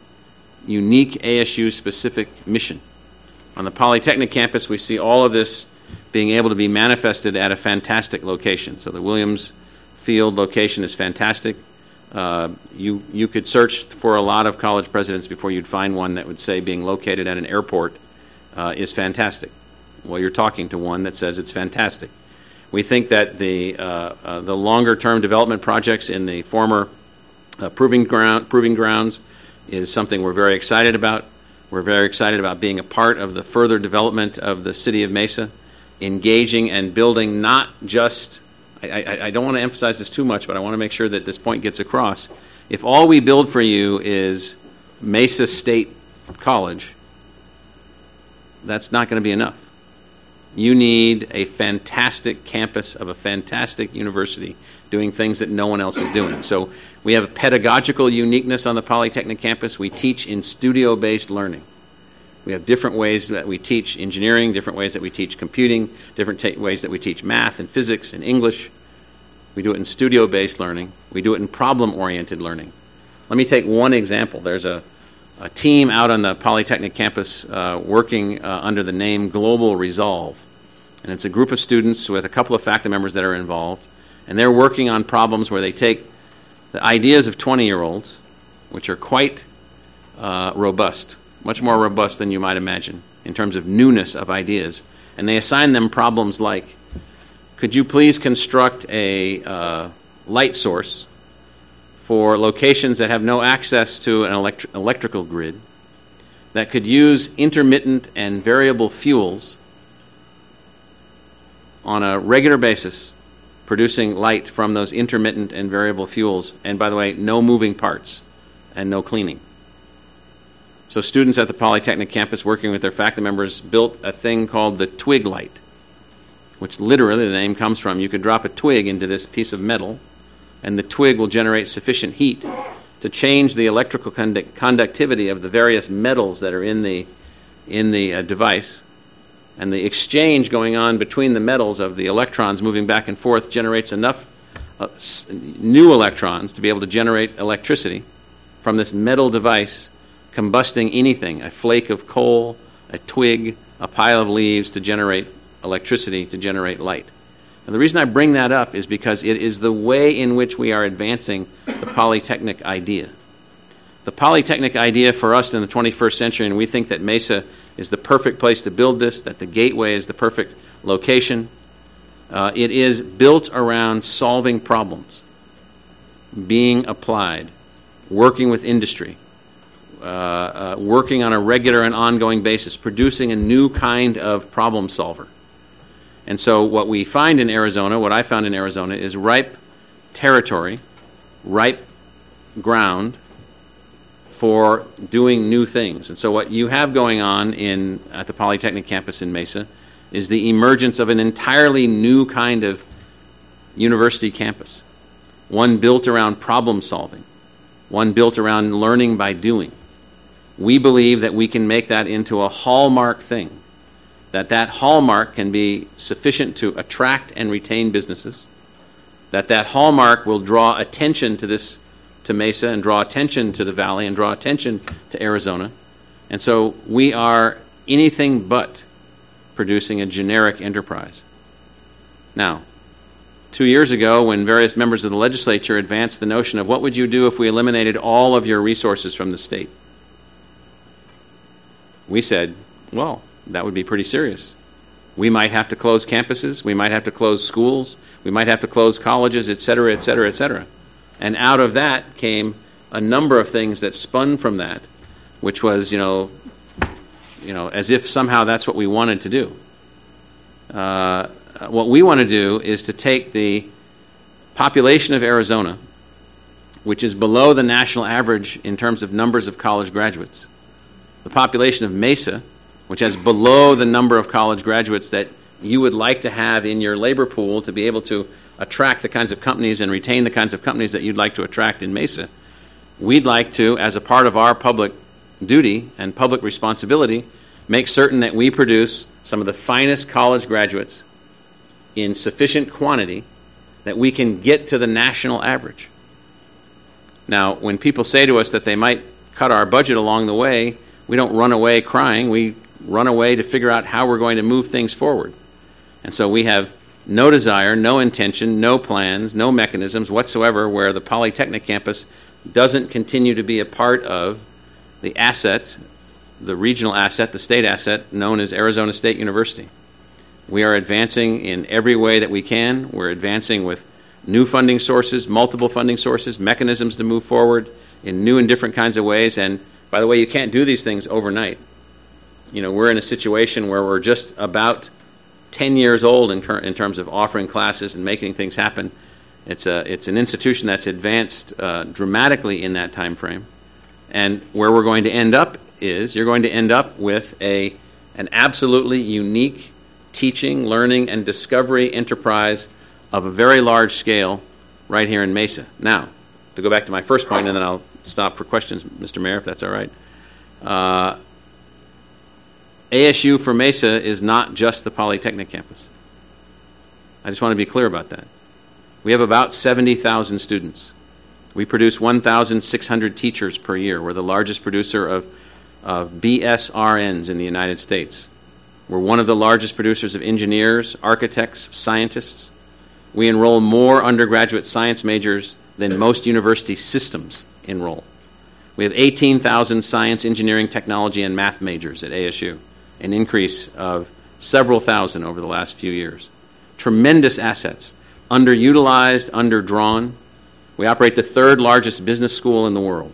ASU-specific mission. On the Polytechnic campus, we see all of this being able to be manifested at a fantastic location. So the Williams Field location is fantastic. You could search for a lot of college presidents before you'd find one that would say being located at an airport is fantastic. Well, you're talking to one that says it's fantastic. We think that the longer-term development projects in the former proving grounds is something we're very excited about. We're very excited about being a part of the further development of the city of Mesa, engaging and building not just, I don't want to emphasize this too much, but I want to make sure that this point gets across. If all we build for you is Mesa State College, that's not going to be enough. You need a fantastic campus of a fantastic university doing things that no one else is doing. So we have a pedagogical uniqueness on the Polytechnic campus. We teach in studio-based learning. We have different ways that we teach engineering, different ways that we teach computing, different ways that we teach math and physics and English. We do it in studio-based learning. We do it in problem-oriented learning. Let me take one example. There's a team out on the Polytechnic campus working under the name Global Resolve. And it's a group of students with a couple of faculty members that are involved. And they're working on problems where they take the ideas of 20-year-olds, which are quite robust, much more robust than you might imagine in terms of newness of ideas. And they assign them problems like, could you please construct a light source for locations that have no access to an electrical grid that could use intermittent and variable fuels on a regular basis, producing light from those intermittent and variable fuels, and by the way, no moving parts and no cleaning. So students at the Polytechnic campus working with their faculty members built a thing called the twig light, which literally the name comes from, you could drop a twig into this piece of metal and the twig will generate sufficient heat to change the electrical conductivity of the various metals that are in the device. And the exchange going on between the metals of the electrons moving back and forth generates enough new electrons to be able to generate electricity from this metal device combusting anything, a flake of coal, a twig, a pile of leaves to generate electricity, to generate light. And the reason I bring that up is because it is the way in which we are advancing the Polytechnic idea. The Polytechnic idea for us in the 21st century, and we think that Mesa is the perfect place to build this, that the Gateway is the perfect location. It is built around solving problems, being applied, working with industry, working on a regular and ongoing basis, producing a new kind of problem solver. And so what we find in Arizona, what I found in Arizona, is ripe territory, ripe ground for doing new things. And so what you have going on at the Polytechnic campus in Mesa is the emergence of an entirely new kind of university campus, one built around problem solving, one built around learning by doing. We believe that we can make that into a hallmark thing, that hallmark can be sufficient to attract and retain businesses, that hallmark will draw attention to Mesa and draw attention to the Valley and draw attention to Arizona. And so we are anything but producing a generic enterprise. Now, 2 years ago, when various members of the legislature advanced the notion of what would you do if we eliminated all of your resources from the state, we said, well, that would be pretty serious. We might have to close campuses, we might have to close schools, we might have to close colleges, et cetera, et cetera, et cetera. And out of that came a number of things that spun from that, which was, as if somehow that's what we wanted to do. what we want to do is to take the population of Arizona, which is below the national average in terms of numbers of college graduates, the population of Mesa, which has below the number of college graduates that you would like to have in your labor pool to be able to attract the kinds of companies and retain the kinds of companies that you'd like to attract in Mesa. We'd like to, as a part of our public duty and public responsibility, make certain that we produce some of the finest college graduates in sufficient quantity that we can get to the national average. Now, when people say to us that they might cut our budget along the way, we don't run away crying. We run away to figure out how we're going to move things forward. And so we have no desire, no intention, no plans, no mechanisms whatsoever where the Polytechnic campus doesn't continue to be a part of the asset, the regional asset, the state asset known as Arizona State University. We are advancing in every way that we can. We're advancing with new funding sources, multiple funding sources, mechanisms to move forward in new and different kinds of ways. And by the way, you can't do these things overnight. You know, we're in a situation where we're just about 10 years old in terms of offering classes and making things happen. It's an institution that's advanced dramatically in that time frame. And where we're going to end up is you're going to end up with an absolutely unique teaching, learning, and discovery enterprise of a very large scale right here in Mesa. Now, to go back to my first point, and then I'll stop for questions, Mr. Mayor, if that's all right. ASU for Mesa is not just the Polytechnic campus. I just want to be clear about that. We have about 70,000 students. We produce 1,600 teachers per year. We're the largest producer of BSRNs in the United States. We're one of the largest producers of engineers, architects, scientists. We enroll more undergraduate science majors than most university systems enroll. We have 18,000 science, engineering, technology, and math majors at ASU, an increase of several thousand over the last few years. Tremendous assets, underutilized, underdrawn. We operate the third largest business school in the world.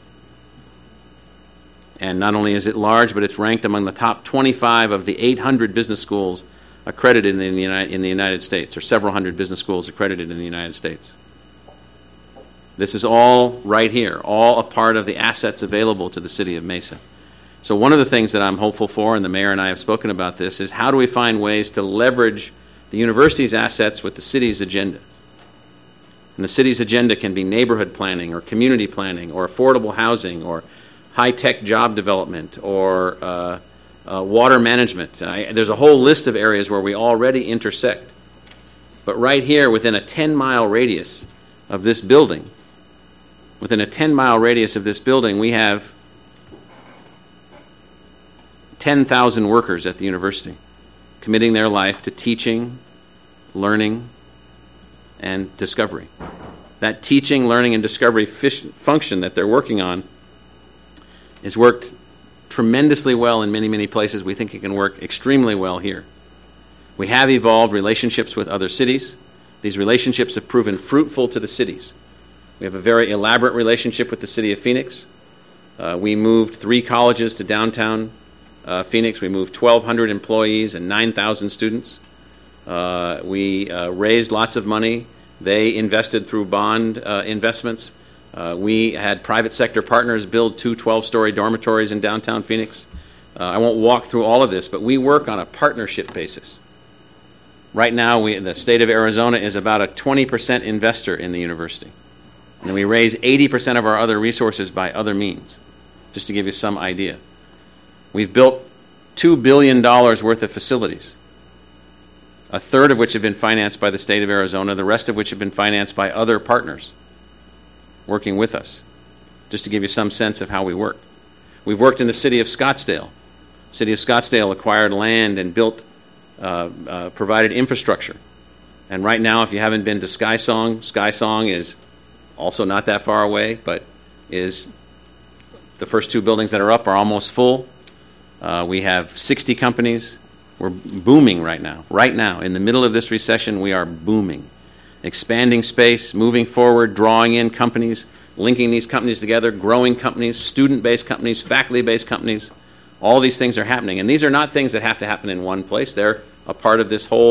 And not only is it large, but it's ranked among the top 25 of the 800 business schools accredited in the United States, or several hundred business schools accredited in the United States. This is all right here, all a part of the assets available to the city of Mesa. So one of the things that I'm hopeful for, and the mayor and I have spoken about this, is how do we find ways to leverage the university's assets with the city's agenda? And the city's agenda can be neighborhood planning or community planning or affordable housing or high-tech job development or water management. There's a whole list of areas where we already intersect. But right here, within a 10-mile radius of this building, we have 10,000 workers at the university committing their life to teaching, learning, and discovery. That teaching, learning, and discovery function that they're working on has worked tremendously well in many, many places. We think it can work extremely well here. We have evolved relationships with other cities. These relationships have proven fruitful to the cities. We have a very elaborate relationship with the city of Phoenix. We moved 3 colleges to downtown Phoenix. We moved 1,200 employees and 9,000 students. We raised lots of money. They invested through bond investments. We had private sector partners build 2 12-story dormitories in downtown Phoenix. I won't walk through all of this, but we work on a partnership basis. Right now, the state of Arizona is about a 20% investor in the university. And we raise 80% of our other resources by other means, just to give you some idea. We've built $2 billion worth of facilities, a third of which have been financed by the state of Arizona, the rest of which have been financed by other partners working with us, just to give you some sense of how we work. We've worked in the city of Scottsdale. The city of Scottsdale acquired land and built, provided infrastructure. And right now, if you haven't been to Skysong is also not that far away, but is the first 2 buildings that are up are almost full. We have 60 companies. We're booming right now. Right now, in the middle of this recession, we are booming. Expanding space, moving forward, drawing in companies, linking these companies together, growing companies, student-based companies, faculty-based companies. All these things are happening. And these are not things that have to happen in one place. They're a part of this whole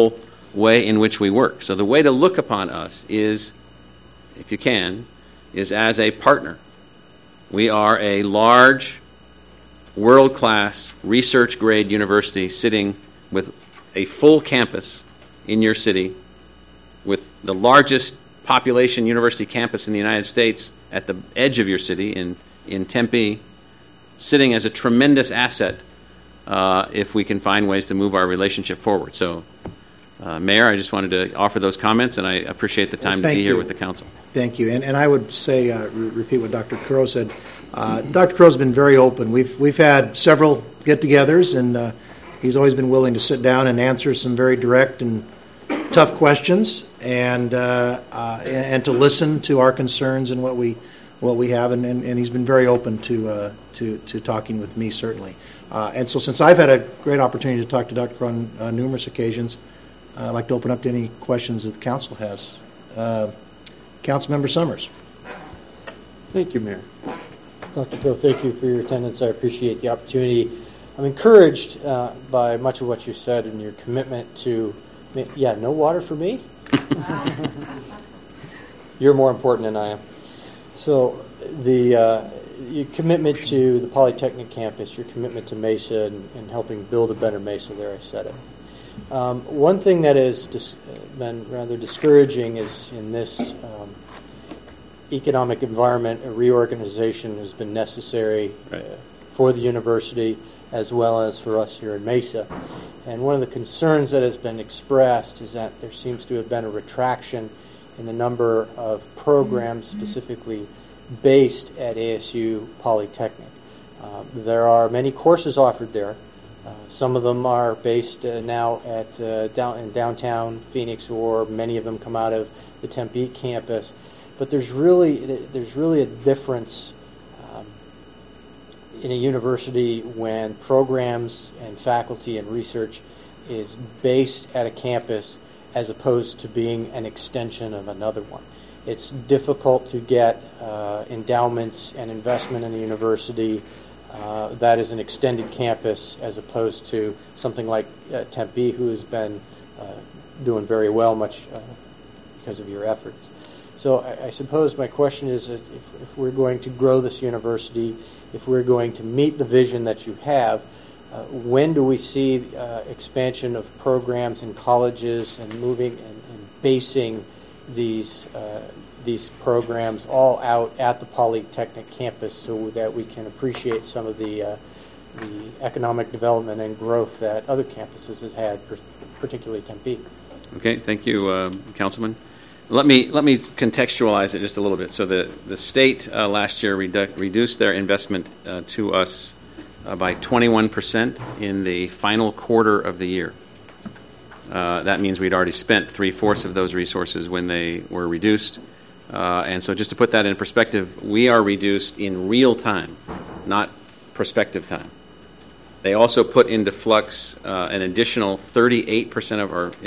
way in which we work. So the way to look upon us is, if you can, is as a partner. We are a large, world-class, research-grade university sitting with a full campus in your city, with the largest population university campus in the United States at the edge of your city in Tempe, sitting as a tremendous asset if we can find ways to move our relationship forward. So, Mayor, I just wanted to offer those comments, and I appreciate the time to be here with the council. Thank you. And I would say, repeat what Dr. Crow said. Dr. Crow's been very open. We've had several get-togethers, and he's always been willing to sit down and answer some very direct and tough questions, and to listen to our concerns and what we have, and he's been very open to talking with me, certainly. And so, since I've had a great opportunity to talk to Dr. Crow on numerous occasions, I'd like to open up to any questions that the council has. Councilmember Summers. Thank you, Mayor. Dr. Crow, thank you for your attendance. I appreciate the opportunity. I'm encouraged by much of what you said and your commitment to, no water for me? You're more important than I am. So your commitment to the Polytechnic campus, your commitment to Mesa and helping build a better Mesa, there I said it. One thing that has been rather discouraging is in this economic environment, a reorganization has been necessary for the university as well as for us here in Mesa. And one of the concerns that has been expressed is that there seems to have been a retraction in the number of programs specifically based at ASU Polytechnic. There are many courses offered there. Some of them are based now at in downtown Phoenix, or many of them come out of the Tempe campus. But there's really a difference in a university when programs and faculty and research is based at a campus as opposed to being an extension of another one. It's difficult to get endowments and investment in a university that is an extended campus as opposed to something like Tempe, who has been doing very well, much because of your efforts. So I suppose my question is, if we're going to grow this university, if we're going to meet the vision that you have, when do we see expansion of programs in colleges and moving and basing these programs all out at the Polytechnic campus so that we can appreciate some of the economic development and growth that other campuses has had, particularly Tempe? Okay, thank you, Councilman. Let me contextualize it just a little bit. So the state last year reduced their investment to us by 21% in the final quarter of the year. That means we'd already spent 3/4 of those resources when they were reduced. And so just to put that in perspective, we are reduced in real time, not prospective time. They also put into flux an additional 28%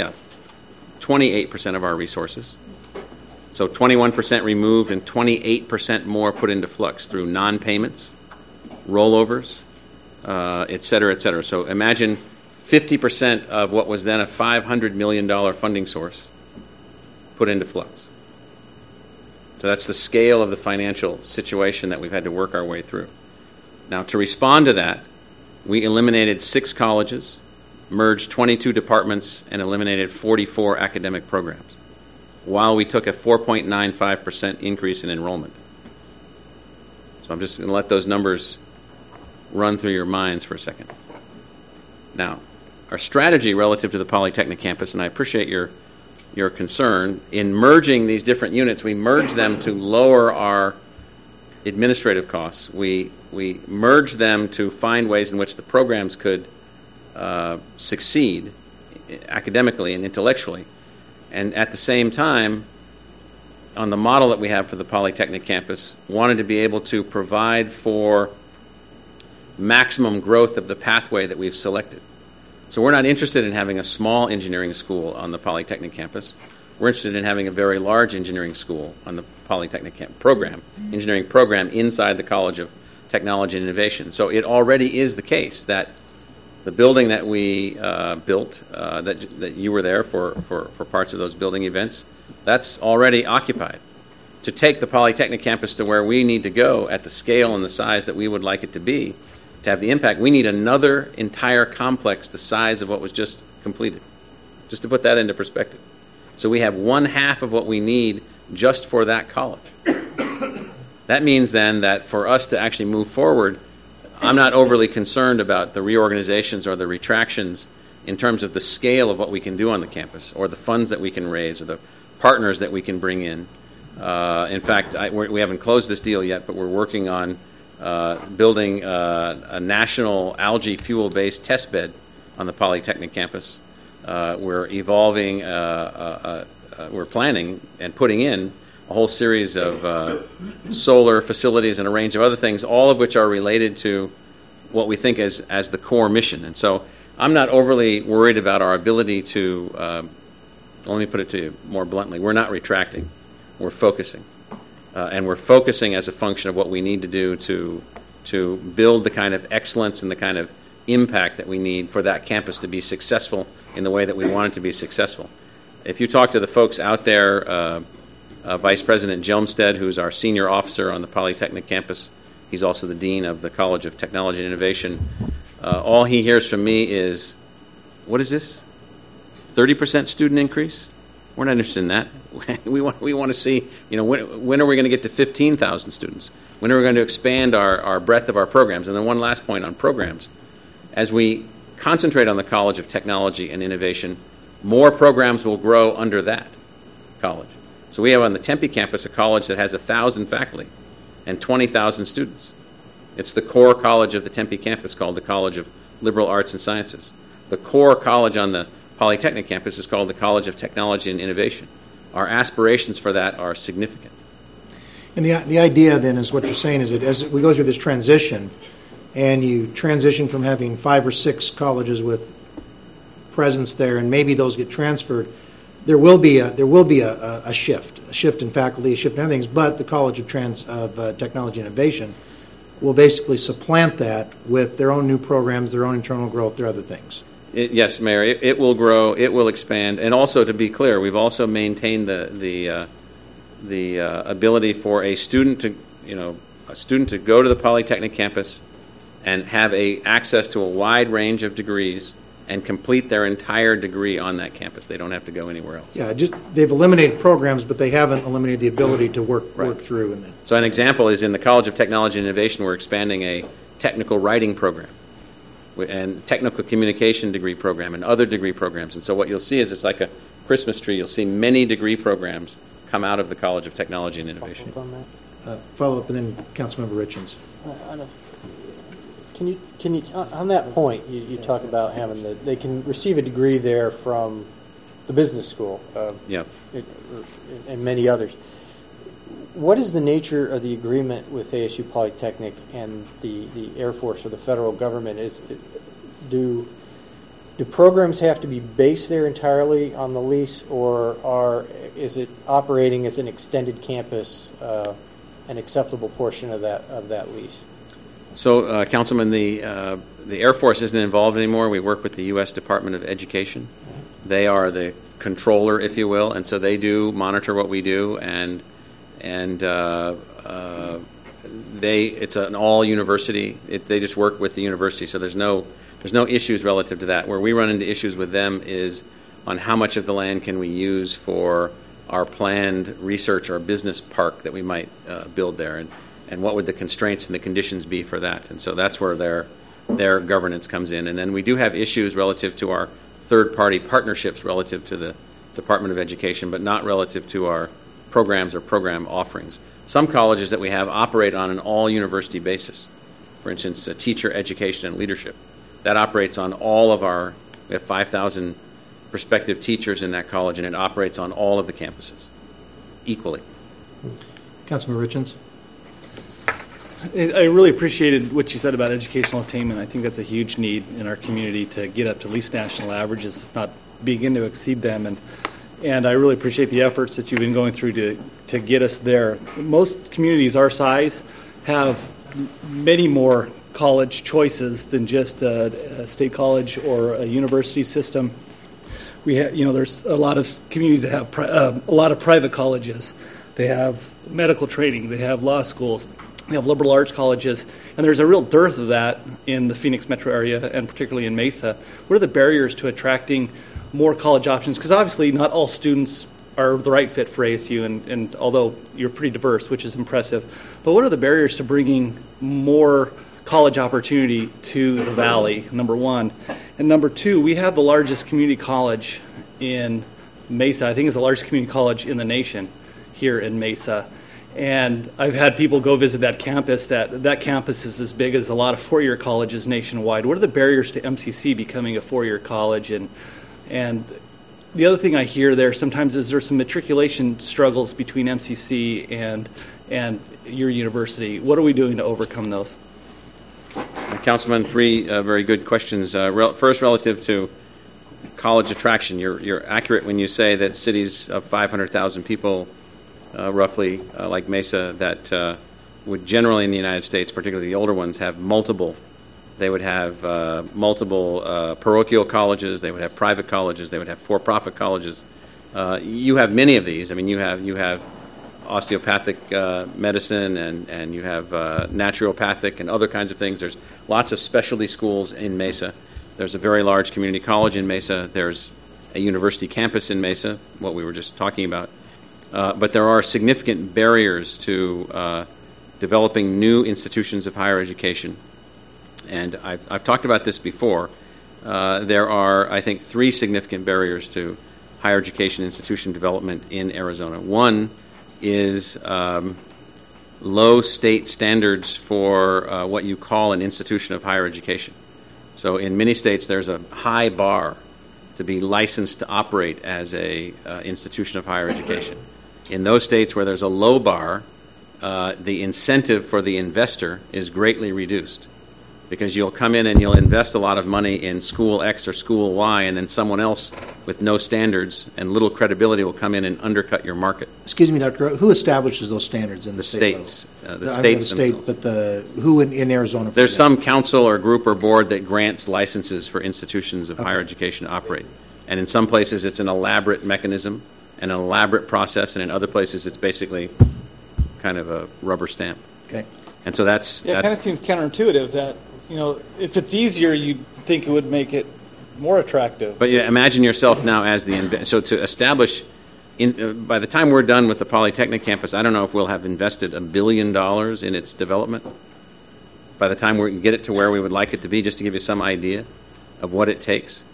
of our resources. So 21% removed and 28% more put into flux through non-payments, rollovers, et cetera, et cetera. So imagine 50% of what was then a $500 million funding source put into flux. So that's the scale of the financial situation that we've had to work our way through. Now, to respond to that, we eliminated 6 colleges, merged 22 departments, and eliminated 44 academic programs, while we took a 4.95% increase in enrollment. So I'm just going to let those numbers run through your minds for a second. Now, our strategy relative to the Polytechnic campus, and I appreciate your concern, in merging these different units, we merged them to lower our administrative costs. We merged them to find ways in which the programs could succeed academically and intellectually. And at the same time, on the model that we have for the Polytechnic campus, wanted to be able to provide for maximum growth of the pathway that we've selected. So we're not interested in having a small engineering school on the Polytechnic campus. We're interested in having a very large engineering school on the Polytechnic engineering program inside the College of Technology and Innovation. So it already is the case that The building that we built, that you were there for parts of those building events, that's already occupied. To take the Polytechnic campus to where we need to go at the scale and the size that we would like it to be, to have the impact, we need another entire complex the size of what was just completed. Just to put that into perspective. So we have 1/2 of what we need just for that college. That means then that for us to actually move forward, I'm not overly concerned about the reorganizations or the retractions in terms of the scale of what we can do on the campus, or the funds that we can raise, or the partners that we can bring in. In fact, we haven't closed this deal yet, but we're working on building a national algae fuel-based test bed on the Polytechnic campus. We're evolving, we're planning and putting in a whole series of solar facilities and a range of other things, all of which are related to what we think as the core mission. And so I'm not overly worried about our ability to, let me put it to you more bluntly, we're not retracting, we're focusing. And we're focusing as a function of what we need to do to build the kind of excellence and the kind of impact that we need for that campus to be successful in the way that we want it to be successful. If you talk to the folks out there, Vice President Jelmstead, who's our senior officer on the Polytechnic campus, he's also the Dean of the College of Technology and Innovation, all he hears from me is, what is this? 30% student increase? We're not interested in that. We want to see, when are we going to get to 15,000 students? When are we going to expand our breadth of our programs? And then one last point on programs. As we concentrate on the College of Technology and Innovation, more programs will grow under that college. So we have on the Tempe campus a college that has 1,000 faculty and 20,000 students. It's the core college of the Tempe campus called the College of Liberal Arts and Sciences. The core college on the Polytechnic campus is called the College of Technology and Innovation. Our aspirations for that are significant. And the idea then is what you're saying is that as we go through this transition, and you transition from having 5 or 6 colleges with presence there, and maybe those get transferred, there will be a shift in faculty, a shift in other things. But the College of Technology and Innovation will basically supplant that with their own new programs, their own internal growth, their other things. Yes, Mayor, it will grow, it will expand, and also to be clear, we've also maintained the ability for a student to go to the Polytechnic campus and have access to a wide range of degrees and complete their entire degree on that campus. They don't have to go anywhere else. Yeah, they've eliminated programs, but they haven't eliminated the ability to work through in them. So an example is in the College of Technology and Innovation, we're expanding a technical writing program and technical communication degree program and other degree programs. And so what you'll see is it's like a Christmas tree. You'll see many degree programs come out of the College of Technology and Innovation. Follow up, and then Councilmember Richins. Can you on that point, you talk about having they can receive a degree there from the business school, and many others. What is the nature of the agreement with ASU Polytechnic and the Air Force or the federal government? Do programs have to be based there entirely on the lease, or is it operating as an extended campus, an acceptable portion of that lease? So, Councilman, the Air Force isn't involved anymore. We work with the U.S. Department of Education. They are the controller, if you will, and so they do monitor what we do, and it's an all university. They just work with the university, so there's no issues relative to that. Where we run into issues with them is on how much of the land can we use for our planned research or business park that we might build there, and what would the constraints and the conditions be for that. And so that's where their governance comes in. And then we do have issues relative to our third-party partnerships relative to the Department of Education, but not relative to our programs or program offerings. Some colleges that we have operate on an all-university basis. For instance, teacher education and leadership. That operates on all of we have 5,000 prospective teachers in that college, and it operates on all of the campuses equally. Councilman Richins. I really appreciated what you said about educational attainment. I think that's a huge need in our community to get up to at least national averages, if not begin to exceed them. And I really appreciate the efforts that you've been going through to get us there. Most communities our size have many more college choices than just a state college or a university system. We have, there's a lot of communities that have a lot of private colleges. They have medical training. They have law schools. They have liberal arts colleges. And there's a real dearth of that in the Phoenix metro area, and particularly in Mesa. What are the barriers to attracting more college options? Because obviously not all students are the right fit for ASU, and although you're pretty diverse, which is impressive. But what are the barriers to bringing more college opportunity to the Valley, number one? And number two, we have the largest community college in Mesa. I think it's the largest community college in the nation here in Mesa. And I've had people go visit that campus. That campus is as big as a lot of four-year colleges nationwide. What are the barriers to MCC becoming a four-year college? And the other thing I hear there sometimes is there's some matriculation struggles between MCC and your university. What are we doing to overcome those? Councilman, three very good questions. First, relative to college attraction, you're accurate when you say that cities of 500,000 people, roughly like Mesa, that would generally in the United States, particularly the older ones, have multiple. They would have multiple parochial colleges. They would have private colleges. They would have for-profit colleges. You have many of these. I mean, you have osteopathic medicine, and you have naturopathic and other kinds of things. There's lots of specialty schools in Mesa. There's a very large community college in Mesa. There's a university campus in Mesa, what we were just talking about. But there are significant barriers to developing new institutions of higher education. And I've talked about this before. There are, I think, three significant barriers to higher education institution development in Arizona. One is low state standards for what you call an institution of higher education. So in many states, there's a high bar to be licensed to operate as a institution of higher education. In those states where there's a low bar, the incentive for the investor is greatly reduced, because you'll come in and you'll invest a lot of money in school X or school Y, and then someone else with no standards and little credibility will come in and undercut your market. Excuse me, Dr. Who establishes those standards in the states? The states themselves. But who in Arizona? There's some council or group or board that grants licenses for institutions of higher education to operate. And in some places it's an elaborate mechanism, an elaborate process, and in other places it's basically kind of a rubber stamp. Okay. And so that's... Yeah, it kind of seems counterintuitive that, if it's easier, you'd think it would make it more attractive. But yeah, imagine yourself now as the so to establish, by the time we're done with the Polytechnic campus, I don't know if we'll have invested $1 billion in its development. By the time we can get it to where we would like it to be, just to give you some idea of what it takes.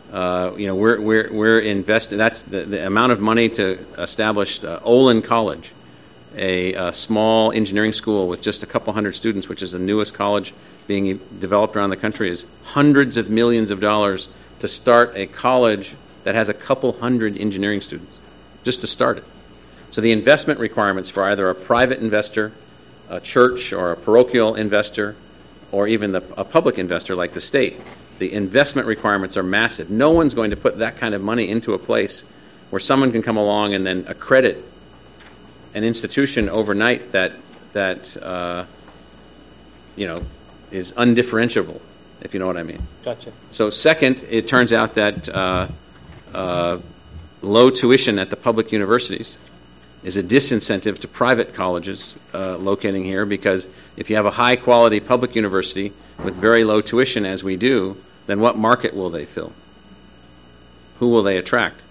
We're investing. That's the amount of money to establish Olin College, a small engineering school with just a couple hundred students, which is the newest college being developed around the country, is hundreds of millions of dollars to start a college that has a couple hundred engineering students, just to start it. So the investment requirements for either a private investor, a church or a parochial investor, or even a public investor like the state, the investment requirements are massive. No one's going to put that kind of money into a place where someone can come along and then accredit an institution overnight that is undifferentiable, if you know what I mean. Gotcha. So second, it turns out that low tuition at the public universities is a disincentive to private colleges locating here, because if you have a high-quality public university with very low tuition, as we do, then what market will they fill? Who will they attract?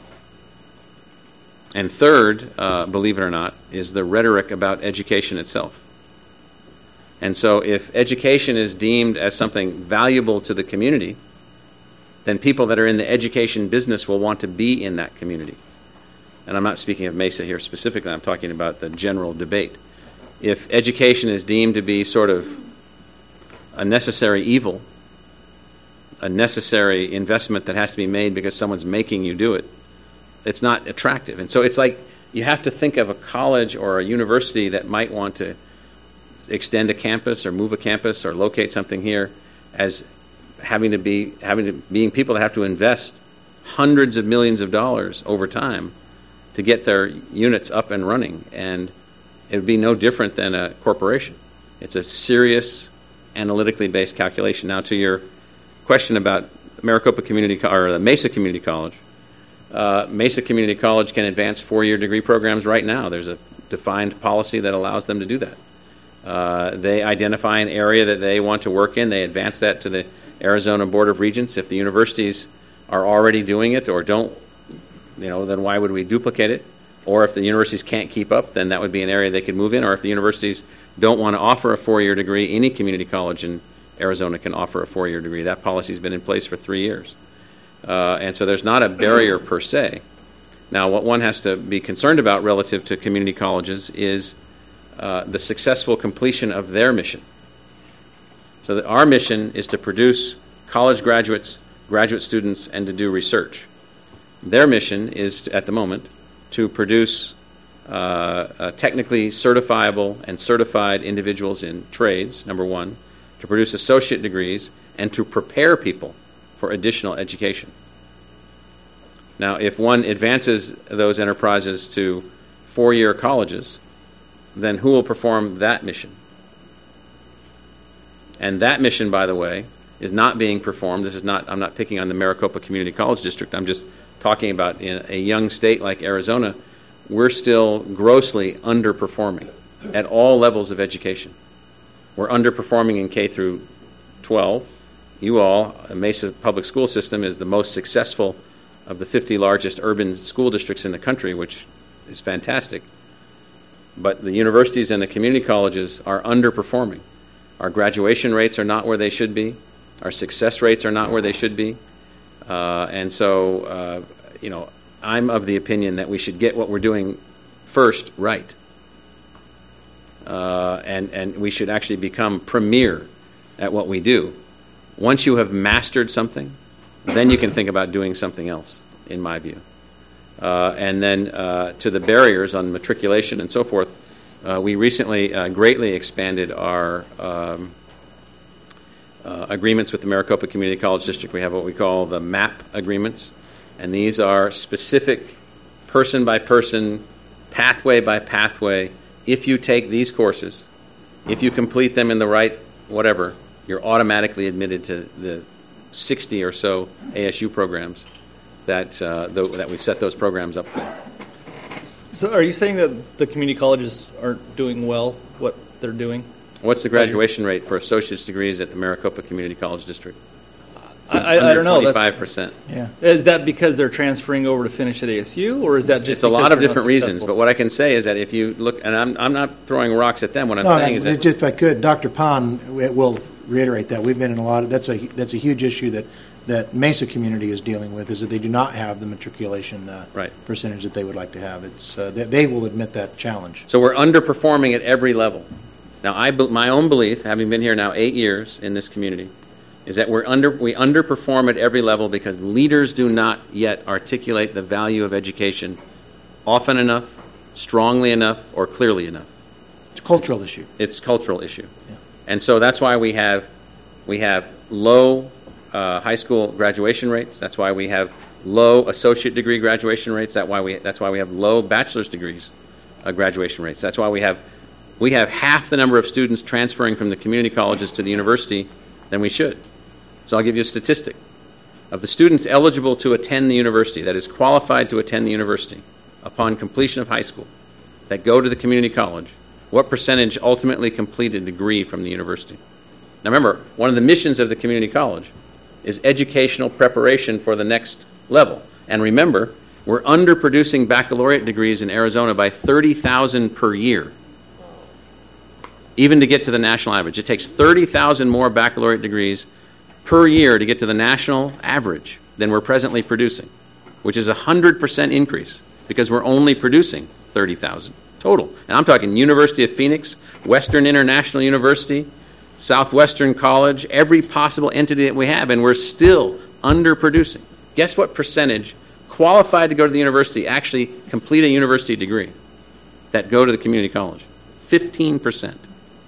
And third, believe it or not, is the rhetoric about education itself. And so if education is deemed as something valuable to the community, then people that are in the education business will want to be in that community. And I'm not speaking of Mesa here specifically, I'm talking about the general debate. If education is deemed to be sort of a necessary evil, a necessary investment that has to be made because someone's making you do it, it's not attractive. And so it's like you have to think of a college or a university that might want to extend a campus or move a campus or locate something here as being people that have to invest hundreds of millions of dollars over time to get their units up and running. And it would be no different than a corporation. It's a serious analytically based calculation. Now, to your question about Maricopa Community or Mesa Community College, Mesa Community College can advance 4-year degree programs right now. There's a defined policy that allows them to do that. They identify an area that they want to work in. They advance that to the Arizona Board of Regents. If the universities are already doing it or don't, then why would we duplicate it? Or if the universities can't keep up, then that would be an area they could move in. Or if the universities don't want to offer a 4-year degree, any community college in Arizona can offer a 4-year degree. That policy has been in place for 3 years. And so there's not a barrier per se. Now, what one has to be concerned about relative to community colleges is the successful completion of their mission. So that our mission is to produce college graduates, graduate students, and to do research. Their mission is, at the moment, to produce technically certifiable and certified individuals in trades, number one, to produce associate degrees, and to prepare people for additional education. Now, if one advances those enterprises to 4-year colleges, then who will perform that mission? And that mission, by the way, is not being performed. I'm not picking on the Maricopa Community College District. I'm just talking about in a young state like Arizona, we're still grossly underperforming at all levels of education. We're underperforming in K through 12. You all, Mesa Public School System is the most successful of the 50 largest urban school districts in the country, which is fantastic. But the universities and the community colleges are underperforming. Our graduation rates are not where they should be. Our success rates are not where they should be. And so, I'm of the opinion that we should get what we're doing first right. And we should actually become premier at what we do. Once you have mastered something, then you can think about doing something else, in my view. And then to the barriers on matriculation and so forth, we recently greatly expanded our agreements with the Maricopa Community College District. We have what we call the MAP agreements, and these are specific person-by-person, pathway-by-pathway. If you take these courses, if you complete them in the right whatever, you're automatically admitted to the 60 or so ASU programs that we've set those programs up for. So are you saying that the community colleges aren't doing well what they're doing? What's the graduation rate for associate's degrees at the Maricopa Community College District? I don't know. 25%. Yeah. Is that because they're transferring over to finish at ASU, or is that just? It's a lot of different reasons, but what I can say is that if you look, and I'm not throwing rocks at them. What I'm saying is that if I could, Dr. Pond will reiterate that we've been in a lot of that's a huge issue that Mesa community is dealing with, is that they do not have the matriculation percentage that they would like to have. It's they will admit that challenge. So we're underperforming at every level. Now, my own belief, having been here now 8 years in this community, is that we underperform at every level because leaders do not yet articulate the value of education often enough, strongly enough, or clearly enough. It's a cultural issue. It's a cultural issue. Yeah. And so that's why we have low high school graduation rates. That's why we have low associate degree graduation rates. That's why we have low bachelor's degrees graduation rates. That's why we have half the number of students transferring from the community colleges to the university than we should. So I'll give you a statistic. Of the students eligible to attend the university, that is qualified to attend the university upon completion of high school, that go to the community college, what percentage ultimately complete a degree from the university? Now remember, one of the missions of the community college is educational preparation for the next level. And remember, we're underproducing baccalaureate degrees in Arizona by 30,000 per year. Even to get to the national average. It takes 30,000 more baccalaureate degrees per year to get to the national average than we're presently producing, which is a 100% increase because we're only producing 30,000 total. And I'm talking University of Phoenix, Western International University, Southwestern College, every possible entity that we have, and we're still underproducing. Guess what percentage qualified to go to the university actually complete a university degree that go to the community college? 15%.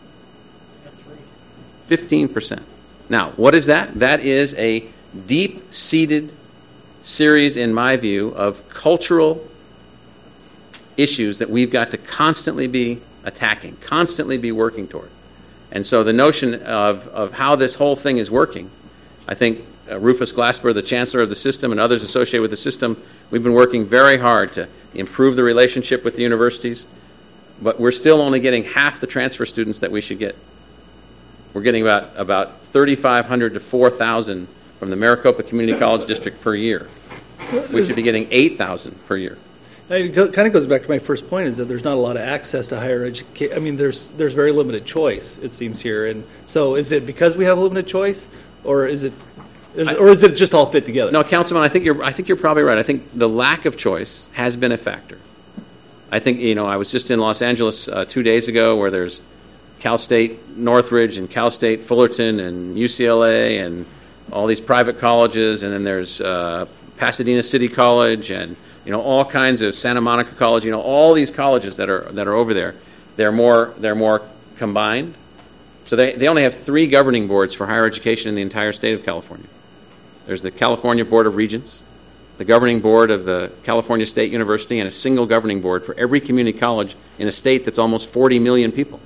15%. Now, what is that? That is a deep-seated series, in my view, of cultural issues that we've got to constantly be attacking, constantly be working toward. And so the notion of how this whole thing is working, I think Rufus Glasper, the chancellor of the system, and others associated with the system, we've been working very hard to improve the relationship with the universities, but we're still only getting half the transfer students that we should get. We're getting about 3,500 to 4,000 from the Maricopa Community College District per year. We should be getting 8,000 per year. It kind of goes back to my first point, is that there's not a lot of access to higher education. I mean, there's very limited choice, it seems here. And so is it because we have limited choice, or is it just all fit together? No, Councilman, I think you're probably right. I think the lack of choice has been a factor. I think, I was just in Los Angeles 2 days ago, where there's Cal State Northridge and Cal State Fullerton and UCLA and all these private colleges, and then there's Pasadena City College and all kinds of Santa Monica College. All these colleges that are over there. They're more combined. So they only have 3 governing boards for higher education in the entire state of California. There's the California Board of Regents, the governing board of the California State University, and a single governing board for every community college in a state that's almost 40 million people.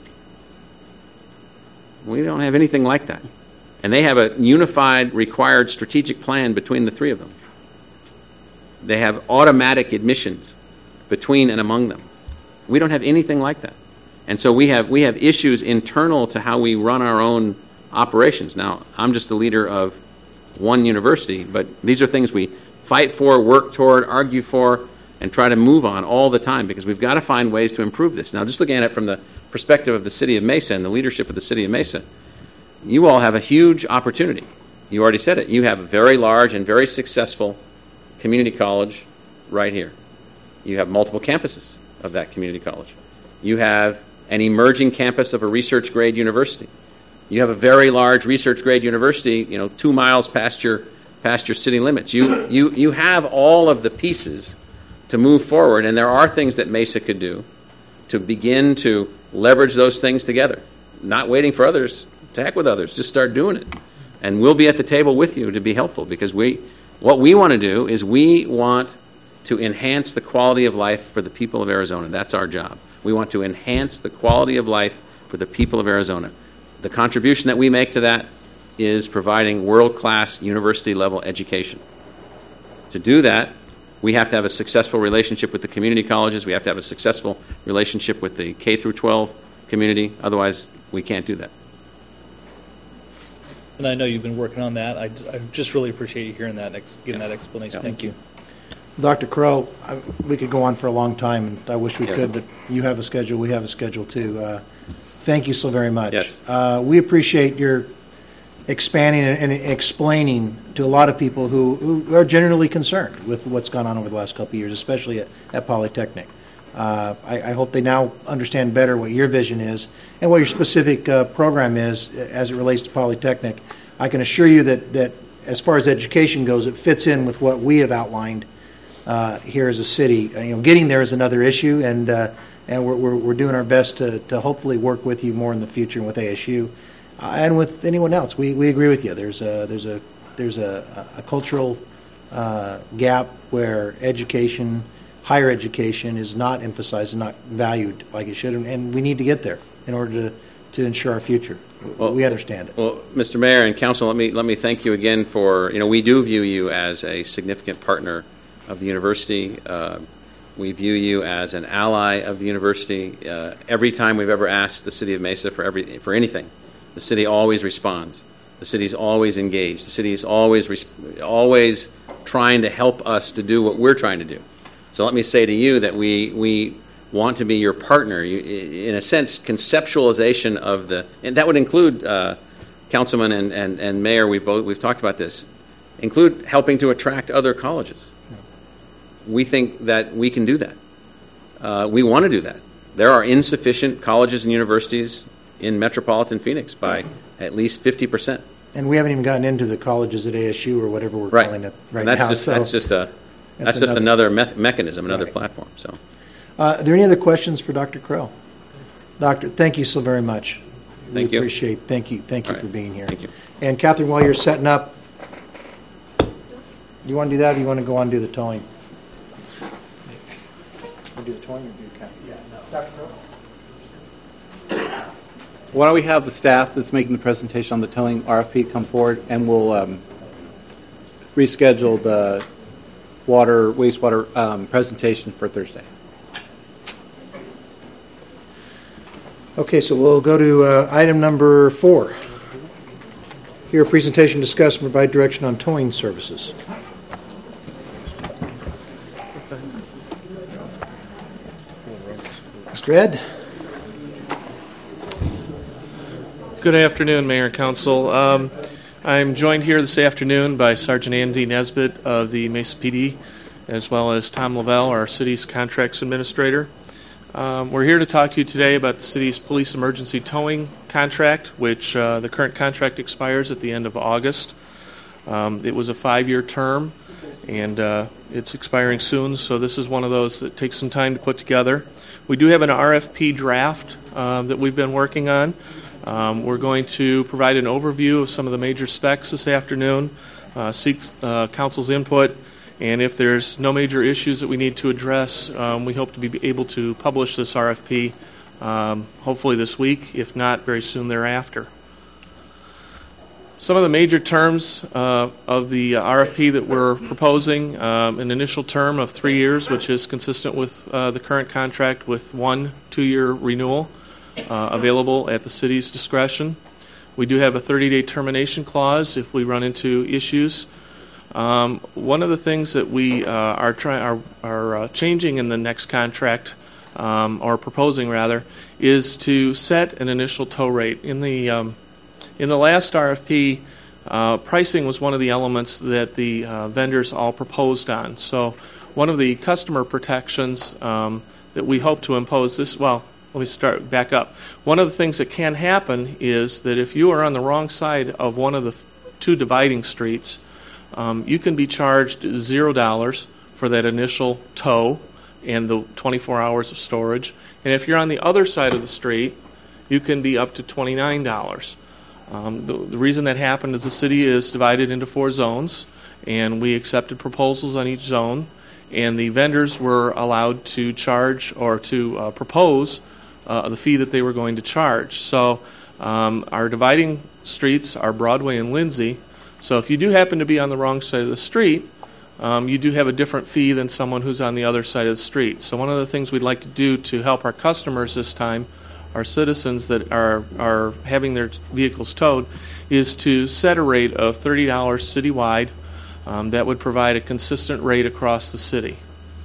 We don't have anything like that. And they have a unified, required strategic plan between the 3 of them. They have automatic admissions between and among them. We don't have anything like that. And so we have issues internal to how we run our own operations. Now, I'm just the leader of one university, but these are things we fight for, work toward, argue for, and try to move on all the time, because we've got to find ways to improve this. Now, just looking at it from the perspective of the City of Mesa and the leadership of the City of Mesa, you all have a huge opportunity. You already said it. You have a very large and very successful community college right here. You have multiple campuses of that community college. You have an emerging campus of a research-grade university. You have a very large research-grade university, 2 miles past your city limits. You have all of the pieces to move forward, and there are things that Mesa could do to begin to leverage those things together. Not waiting for others, to heck with others, just start doing it. And we'll be at the table with you to be helpful, because what we want to do is we want to enhance the quality of life for the people of Arizona. That's our job. We want to enhance the quality of life for the people of Arizona. The contribution that we make to that is providing world-class university-level education. To do that, we have to have a successful relationship with the community colleges. We have to have a successful relationship with the K through 12 community. Otherwise, we can't do that. And I know you've been working on that. I just really appreciate you hearing that, getting that explanation. Yeah. Thank you. Dr. Crow, we could go on for a long time, and I wish we could, but you have a schedule, we have a schedule too. Thank you so very much. Yes. We appreciate your expanding and explaining to a lot of people who are generally concerned with what's gone on over the last couple of years, especially at Polytechnic. I hope they now understand better what your vision is and what your specific program is as it relates to Polytechnic. I can assure you that as far as education goes, it fits in with what we have outlined here as a city. Getting there is another issue, and we're doing our best to hopefully work with you more in the future and with ASU and with anyone else. We agree with you. There's a cultural gap where higher education is not emphasized and not valued like it should, and we need to get there in order to ensure our future. Well, we understand it. Well, Mr. Mayor and Council, let me thank you again for, we do view you as a significant partner of the university. We view you as an ally of the university. Every time we've ever asked the City of Mesa for anything, the city always responds. The city's always engaged. The city is always trying to help us to do what we're trying to do. So let me say to you that we want to be your partner. In a sense, conceptualization of and that would include, Councilman and Mayor, we've talked about this, include helping to attract other colleges. We think that we can do that. We want to do that. There are insufficient colleges and universities in metropolitan Phoenix by at least 50%. And we haven't even gotten into the colleges at ASU or whatever we're calling it right now. That's just another mechanism, another platform. So, are there any other questions for Dr. Crow? Doctor, thank you so very much. Thank you. Appreciate. Thank you for being here. Thank you. And Catherine, while you're setting up, you want to do that, or you want to go on and do the towing? Do the towing or do Catherine? Yeah, no. Dr. Crow. Why don't we have the staff that's making the presentation on the towing RFP come forward, and we'll reschedule the wastewater presentation for Thursday. Okay, so we'll go to item number 4. Here, a presentation, discuss, and provide direction on towing services. Mr. Ed? Good afternoon, Mayor and Council. I'm joined here this afternoon by Sergeant Andy Nesbitt of the Mesa PD, as well as Tom Lavelle, our city's contracts administrator. We're here to talk to you today about the city's police emergency towing contract, which the current contract expires at the end of August. It was a 5-year term, and it's expiring soon, so this is one of those that takes some time to put together. We do have an RFP draft that we've been working on. We're going to provide an overview of some of the major specs this afternoon, seek council's input, and if there's no major issues that we need to address, we hope to be able to publish this RFP hopefully this week, if not very soon thereafter. Some of the major terms of the RFP that we're proposing, an initial term of 3 years, which is consistent with the current contract, with 1 2-year renewal available at the city's discretion. We do have a 30-day termination clause if we run into issues. One of the things that we are changing in the next contract, or proposing rather, is to set an initial tow rate. In the last RFP, pricing was one of the elements that the vendors all proposed on. So one of the customer protections that we hope to impose this, well, let me back up. One of the things that can happen is that if you are on the wrong side of one of the 2 dividing streets, you can be charged $0 for that initial tow and the 24 hours of storage. And if you're on the other side of the street, you can be up to $29. The reason that happened is the city is divided into 4 zones, and we accepted proposals on each zone, and the vendors were allowed to charge or to propose the fee that they were going to charge. So our dividing streets are Broadway and Lindsay. So if you do happen to be on the wrong side of the street, you do have a different fee than someone who's on the other side of the street. So one of the things we'd like to do to help our customers this time, our citizens that are having their vehicles towed, is to set a rate of $30 citywide. That would provide a consistent rate across the city.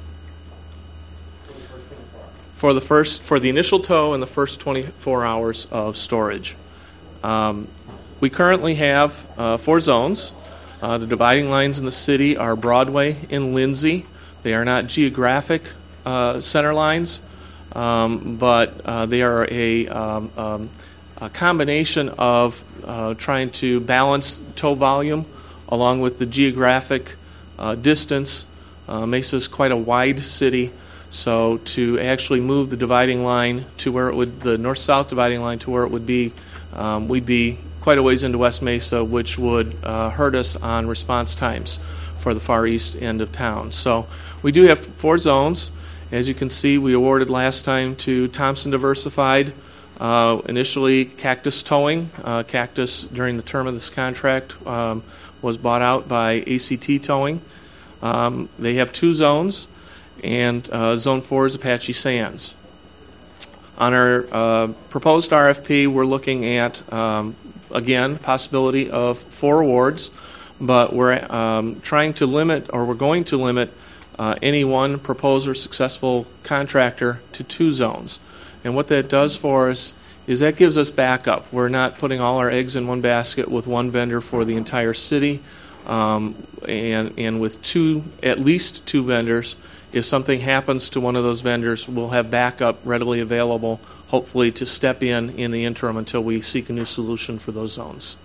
For the initial tow and the first 24 hours of storage. We currently have 4 zones. The dividing lines in the city are Broadway and Lindsay. They are not geographic center lines, but they are a combination of trying to balance tow volume along with the geographic distance. Mesa is quite a wide city, so to actually move the dividing line to where it would, the north-south dividing line to where it would be, we'd be quite a ways into West Mesa, which would hurt us on response times for the far east end of town. So we do have 4 zones. As you can see, we awarded last time to Thompson Diversified, initially Cactus Towing. Cactus, during the term of this contract, was bought out by ACT Towing. They have 2 zones, and Zone 4 is Apache Sands. On our proposed RFP, we're looking at, again, possibility of 4 awards, but we're trying to limit, or we're going to limit, any one proposer successful contractor to 2 zones. And what that does for us is that gives us backup. We're not putting all our eggs in one basket with one vendor for the entire city, and with at least two vendors. If something happens to one of those vendors, we'll have backup readily available, hopefully to step in the interim until we seek a new solution for those zones.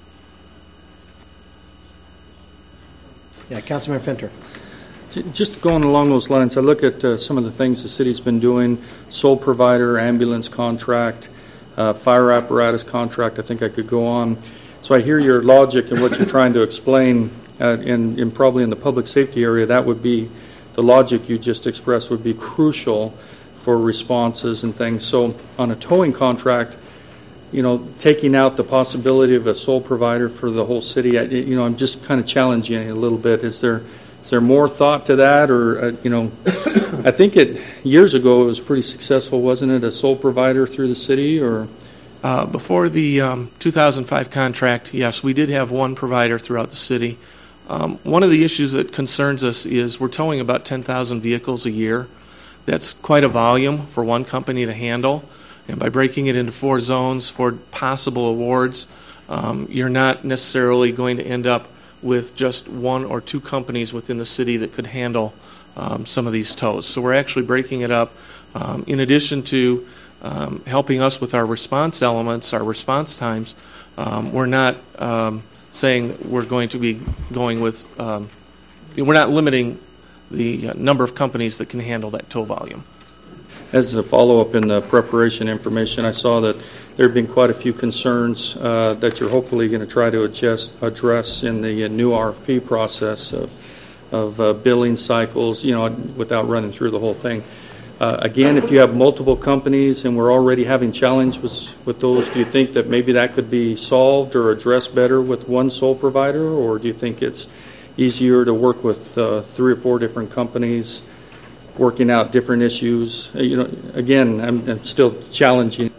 Yeah, Councilman Finter. Just going along those lines, I look at some of the things the city's been doing: sole provider, ambulance contract, fire apparatus contract. I think I could go on. So I hear your logic and what you're trying to explain, and probably in the public safety area, that would be the logic you just expressed would be crucial for responses and things. So on a towing contract, taking out the possibility of a sole provider for the whole city, I'm just kind of challenging it a little bit. Is there more thought to that, or I think years ago it was pretty successful, wasn't it? A sole provider through the city, or before the 2005 contract, yes, we did have one provider throughout the city. One of the issues that concerns us is we're towing about 10,000 vehicles a year. That's quite a volume for one company to handle. And by breaking it into 4 zones for possible awards, you're not necessarily going to end up with just 1 or 2 companies within the city that could handle some of these tows. So we're actually breaking it up. In addition to helping us with our response elements, our response times, we're not saying we're going to be going with, we're not limiting the number of companies that can handle that tow volume. As a follow-up in the preparation information, I saw that there have been quite a few concerns that you're hopefully going to try to address in the new RFP process of billing cycles, without running through the whole thing. Again, if you have multiple companies and we're already having challenges with those, do you think that maybe that could be solved or addressed better with one sole provider, or do you think it's easier to work with 3 or 4 different companies, working out different issues? Again, I'm still challenging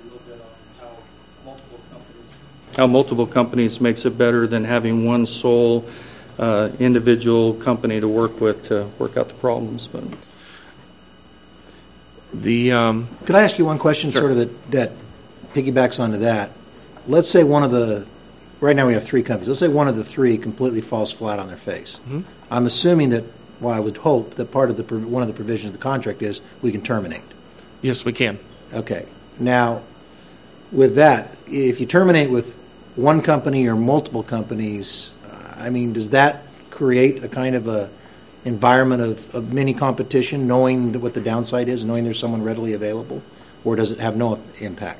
how multiple companies makes it better than having one sole individual company to work with to work out the problems. But could I ask you one question, Sure. sort of that piggybacks onto that? Let's say right now we have 3 companies. Let's say one of the 3 completely falls flat on their face. Mm-hmm. I'm assuming that, I would hope that part of one of the provisions of the contract is we can terminate. Yes, we can. Okay. Now, with that, if you terminate with one company or multiple companies, does that create a kind of a environment of mini competition, knowing what the downside is, knowing there's someone readily available, or does it have no impact?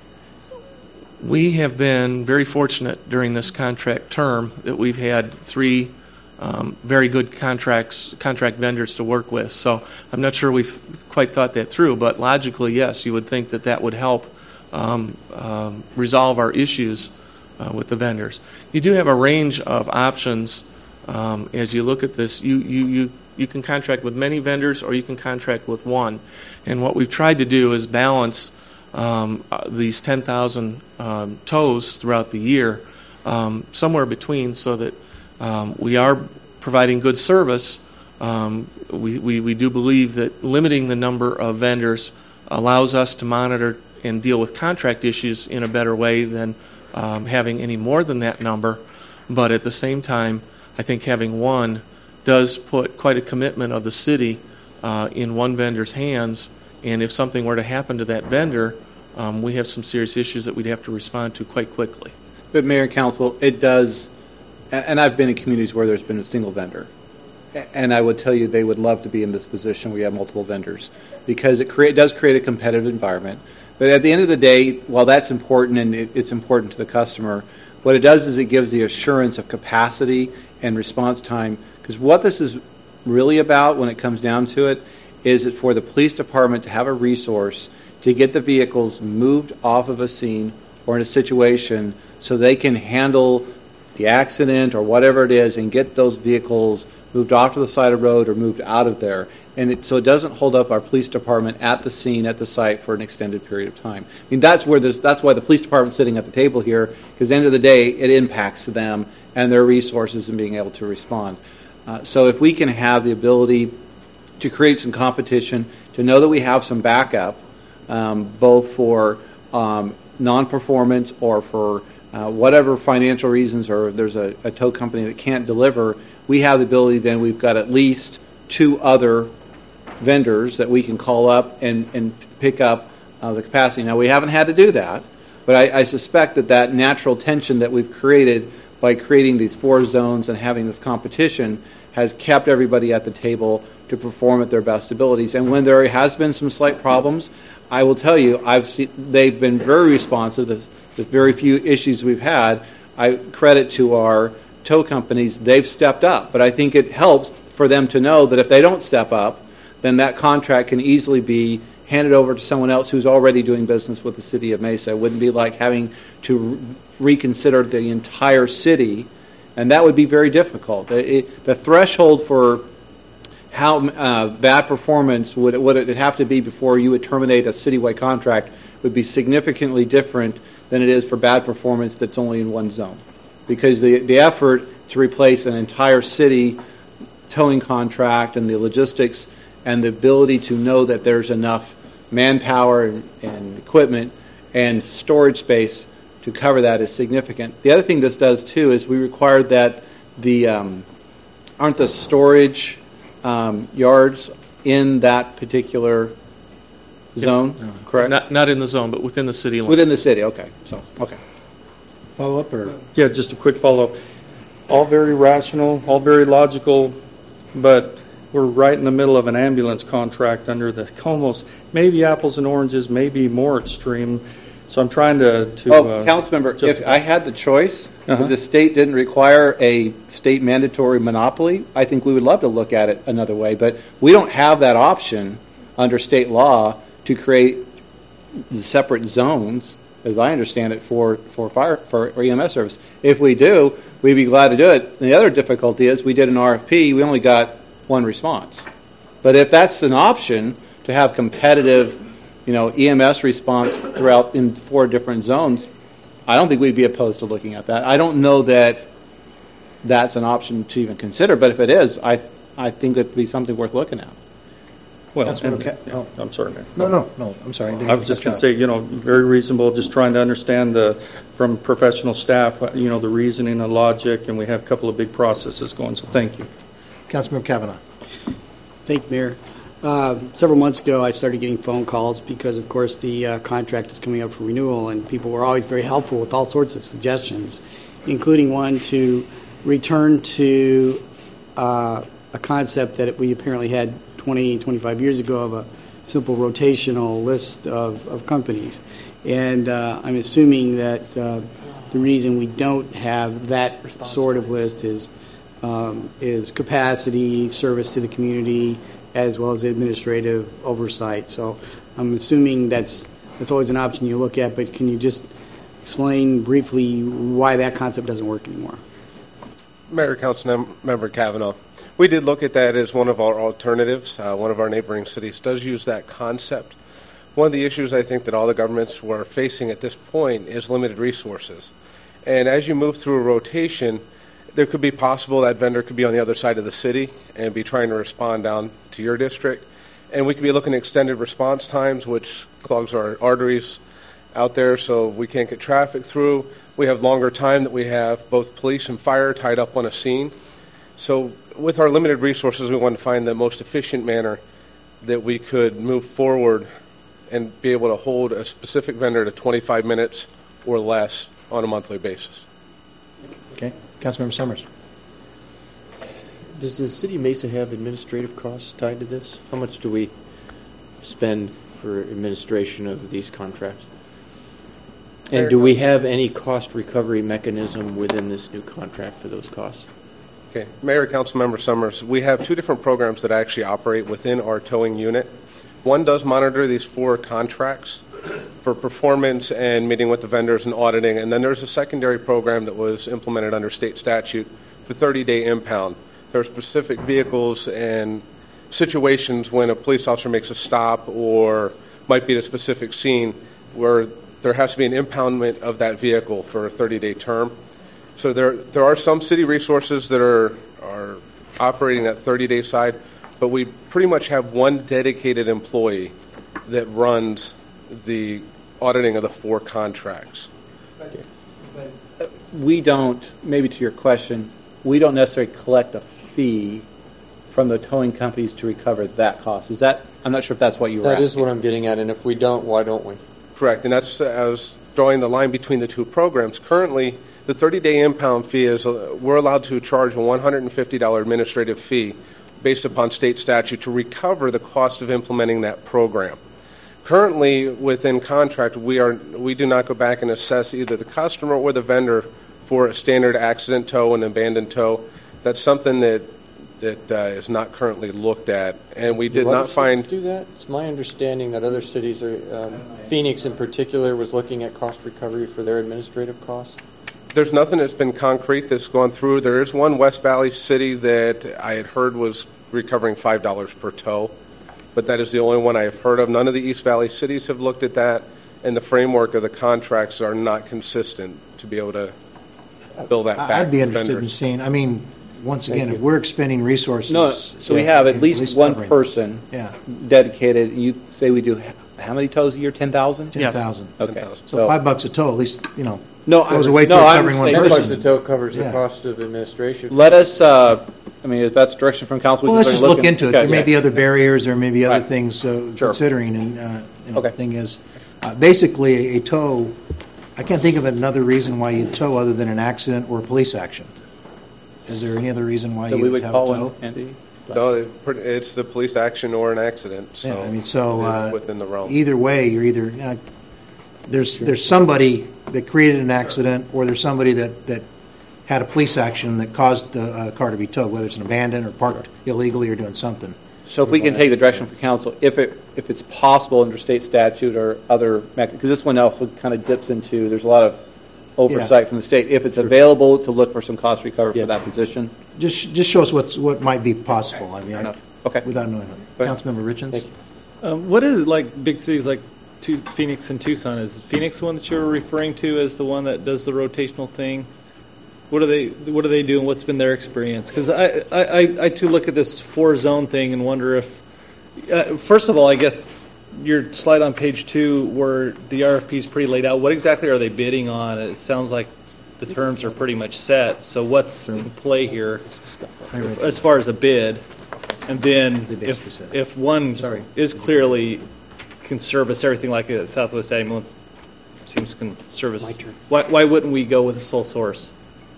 We have been very fortunate during this contract term that we've had 3 very good contract vendors to work with. So I'm not sure we've quite thought that through, but logically, yes, you would think that would help resolve our issues with the vendors. You do have a range of options as you look at this. You can contract with many vendors, or you can contract with one. And what we've tried to do is balance these 10,000 tows throughout the year somewhere between, so that we are providing good service. We do believe that limiting the number of vendors allows us to monitor and deal with contract issues in a better way than having any more than that number. But at the same time, I think having one does put quite a commitment of the city in one vendor's hands, and if something were to happen to that vendor, we have some serious issues that we'd have to respond to quite quickly. But Mayor and Council, it does, and I've been in communities where there's been a single vendor, and I would tell you they would love to be in this position where you have multiple vendors, because it does create a competitive environment. But at the end of the day, while that's important and it's important to the customer, what it does is it gives the assurance of capacity and response time, because what this is really about when it comes down to it is it for the police department to have a resource to get the vehicles moved off of a scene or in a situation so they can handle the accident or whatever it is and get those vehicles moved off to the side of the road or moved out of there. And so it doesn't hold up our police department at the scene, at the site for an extended period of time. I mean, that's why the police department's sitting at the table here, because at the end of the day, it impacts them and their resources in being able to respond. So if we can have the ability to create some competition, to know that we have some backup, both for non-performance or for whatever financial reasons, or if there's a tow company that can't deliver, we have the ability, then we've got at least 2 other vendors that we can call up and pick up the capacity. Now, we haven't had to do that, but I suspect that natural tension that we've created by creating these 4 zones and having this competition has kept everybody at the table to perform at their best abilities. And when there has been some slight problems, I will tell you, they've been very responsive. The very few issues we've had, I credit to our tow companies, they've stepped up. But I think it helps for them to know that if they don't step up, then that contract can easily be hand it over to someone else who's already doing business with the city of Mesa. It wouldn't be like having to reconsider the entire city, and that would be very difficult. The threshold for how bad performance would it have to be before you would terminate a citywide contract would be significantly different than it is for bad performance that's only in one zone. Because the effort to replace an entire city towing contract and the logistics and the ability to know that there's enough manpower and equipment and storage space to cover that is significant. The other thing this does too is we require that aren't the storage yards in that particular zone, correct? Not in the zone, but within the city limits. Within the city, okay. Follow up or? Yeah, just a quick follow-up. All very rational, all very logical, but we're right in the middle of an ambulance contract under the almost maybe apples and oranges, maybe more extreme. So I'm trying to Councilmember, if I had the choice, if the state didn't require a state mandatory monopoly, I think we would love to look at it another way. But we don't have that option under state law to create separate zones, as I understand it, for EMS service. If we do, we'd be glad to do it. And the other difficulty is we did an RFP, we only got one response. But if that's an option to have competitive, EMS response throughout in 4 different zones, I don't think we'd be opposed to looking at that. I don't know that that's an option to even consider, but if it is, I think it'd be something worth looking at. Well, I'm sorry, Mayor. No, I'm sorry. I was just going to say, very reasonable, just trying to understand from professional staff, the reasoning and logic, and we have a couple of big processes going, so thank you. Councilmember Kavanaugh. Thank you, Mayor. Several months ago, I started getting phone calls because, of course, the contract is coming up for renewal, and people were always very helpful with all sorts of suggestions, including one to return to a concept that we apparently had 20, 25 years ago of a simple rotational list of companies. And I'm assuming that the reason we don't have that sort of list is capacity, service to the community, as well as administrative oversight. So I'm assuming that's always an option you look at, but can you just explain briefly why that concept doesn't work anymore? Mayor, Councilmember Kavanaugh, we did look at that as one of our alternatives. One of our neighboring cities does use that concept. One of the issues I think that all the governments were facing at this point is limited resources. And as you move through a rotation, there could be possible that vendor could be on the other side of the city and be trying to respond down to your district. And we could be looking at extended response times, which clogs our arteries out there so we can't get traffic through. We have longer time that we have both police and fire tied up on a scene. So with our limited resources, we want to find the most efficient manner that we could move forward and be able to hold a specific vendor to 25 minutes or less on a monthly basis. Okay. Councilmember Summers. Does the city of Mesa have administrative costs tied to this? How much do we spend for administration of these contracts? And do we have any cost recovery mechanism within this new contract for those costs? Okay. Mayor, Councilmember Summers, we have 2 different programs that actually operate within our towing unit. One does monitor these 4 contracts for performance and meeting with the vendors and auditing, and then there's a secondary program that was implemented under state statute for 30-day impound. There are specific vehicles and situations when a police officer makes a stop or might be at a specific scene where there has to be an impoundment of that vehicle for a 30-day term. So there are some city resources that are operating that 30-day side, but we pretty much have one dedicated employee that runs the auditing of the 4 contracts. We don't, maybe to your question, we don't necessarily collect a fee from the towing companies to recover that cost. Is that, I'm not sure if that's what you were asking. That is what I'm getting at, and if we don't, why don't we? Correct, and that's, I was drawing the line between the 2 programs. Currently, the 30-day impound fee is, we're allowed to charge a $150 administrative fee based upon state statute to recover the cost of implementing that program. Currently, within contract, we do not go back and assess either the customer or the vendor for a standard accident tow and abandoned tow. That's something that that is not currently looked at, and we did not find. Do that? It's my understanding that other cities, Phoenix in particular, was looking at cost recovery for their administrative costs. There's nothing that's been concrete that's gone through. There is one West Valley city that I had heard was recovering $5 per tow, but that is the only one I have heard of. None of the East Valley cities have looked at that, and the framework of the contracts are not consistent to be able to bill that back. I'd be to interested vendors. in seeing, I mean, once again, if we're expending resources. No, so we have at least one person dedicated. You say we do how many tows a year? 10,000? 10,000. Okay. So $5 a tow, at least, goes away to covering one person. $10 a tow covers the cost of administration. Let us, if that's direction from council, let's just look into it. Okay, There may be other barriers, there may be other things considering. And the thing is, basically, a tow, I can't think of another reason why you'd tow other than an accident or a police action. Is there any other reason why you would have a tow? Andy? No, it's the police action or an accident. So within the realm. Either way, you're either there's somebody that created an accident, or there's somebody that had a police action that caused the car to be towed, whether it's an abandoned or parked illegally or doing something. So if we can take the direction from council, if it's possible under state statute or other, because this one also kind of dips into, there's a lot of oversight from the state. If it's available to look for some cost recovery for that position, just show us what might be possible. I mean, without knowing it. Councilmember Richens. What is it like big cities like Phoenix and Tucson? Is Phoenix the one that you're referring to as the one that does the rotational thing? What do they do, and what's been their experience? Because I too look at this 4-zone thing and wonder if, first of all, I guess your slide on page 2 where the RFP is pretty laid out, what exactly are they bidding on? It sounds like the terms are pretty much set. So what's in play here as far as a bid? And then if one is clearly can service everything like a Southwest Ambulance seems can service, why wouldn't we go with a sole source?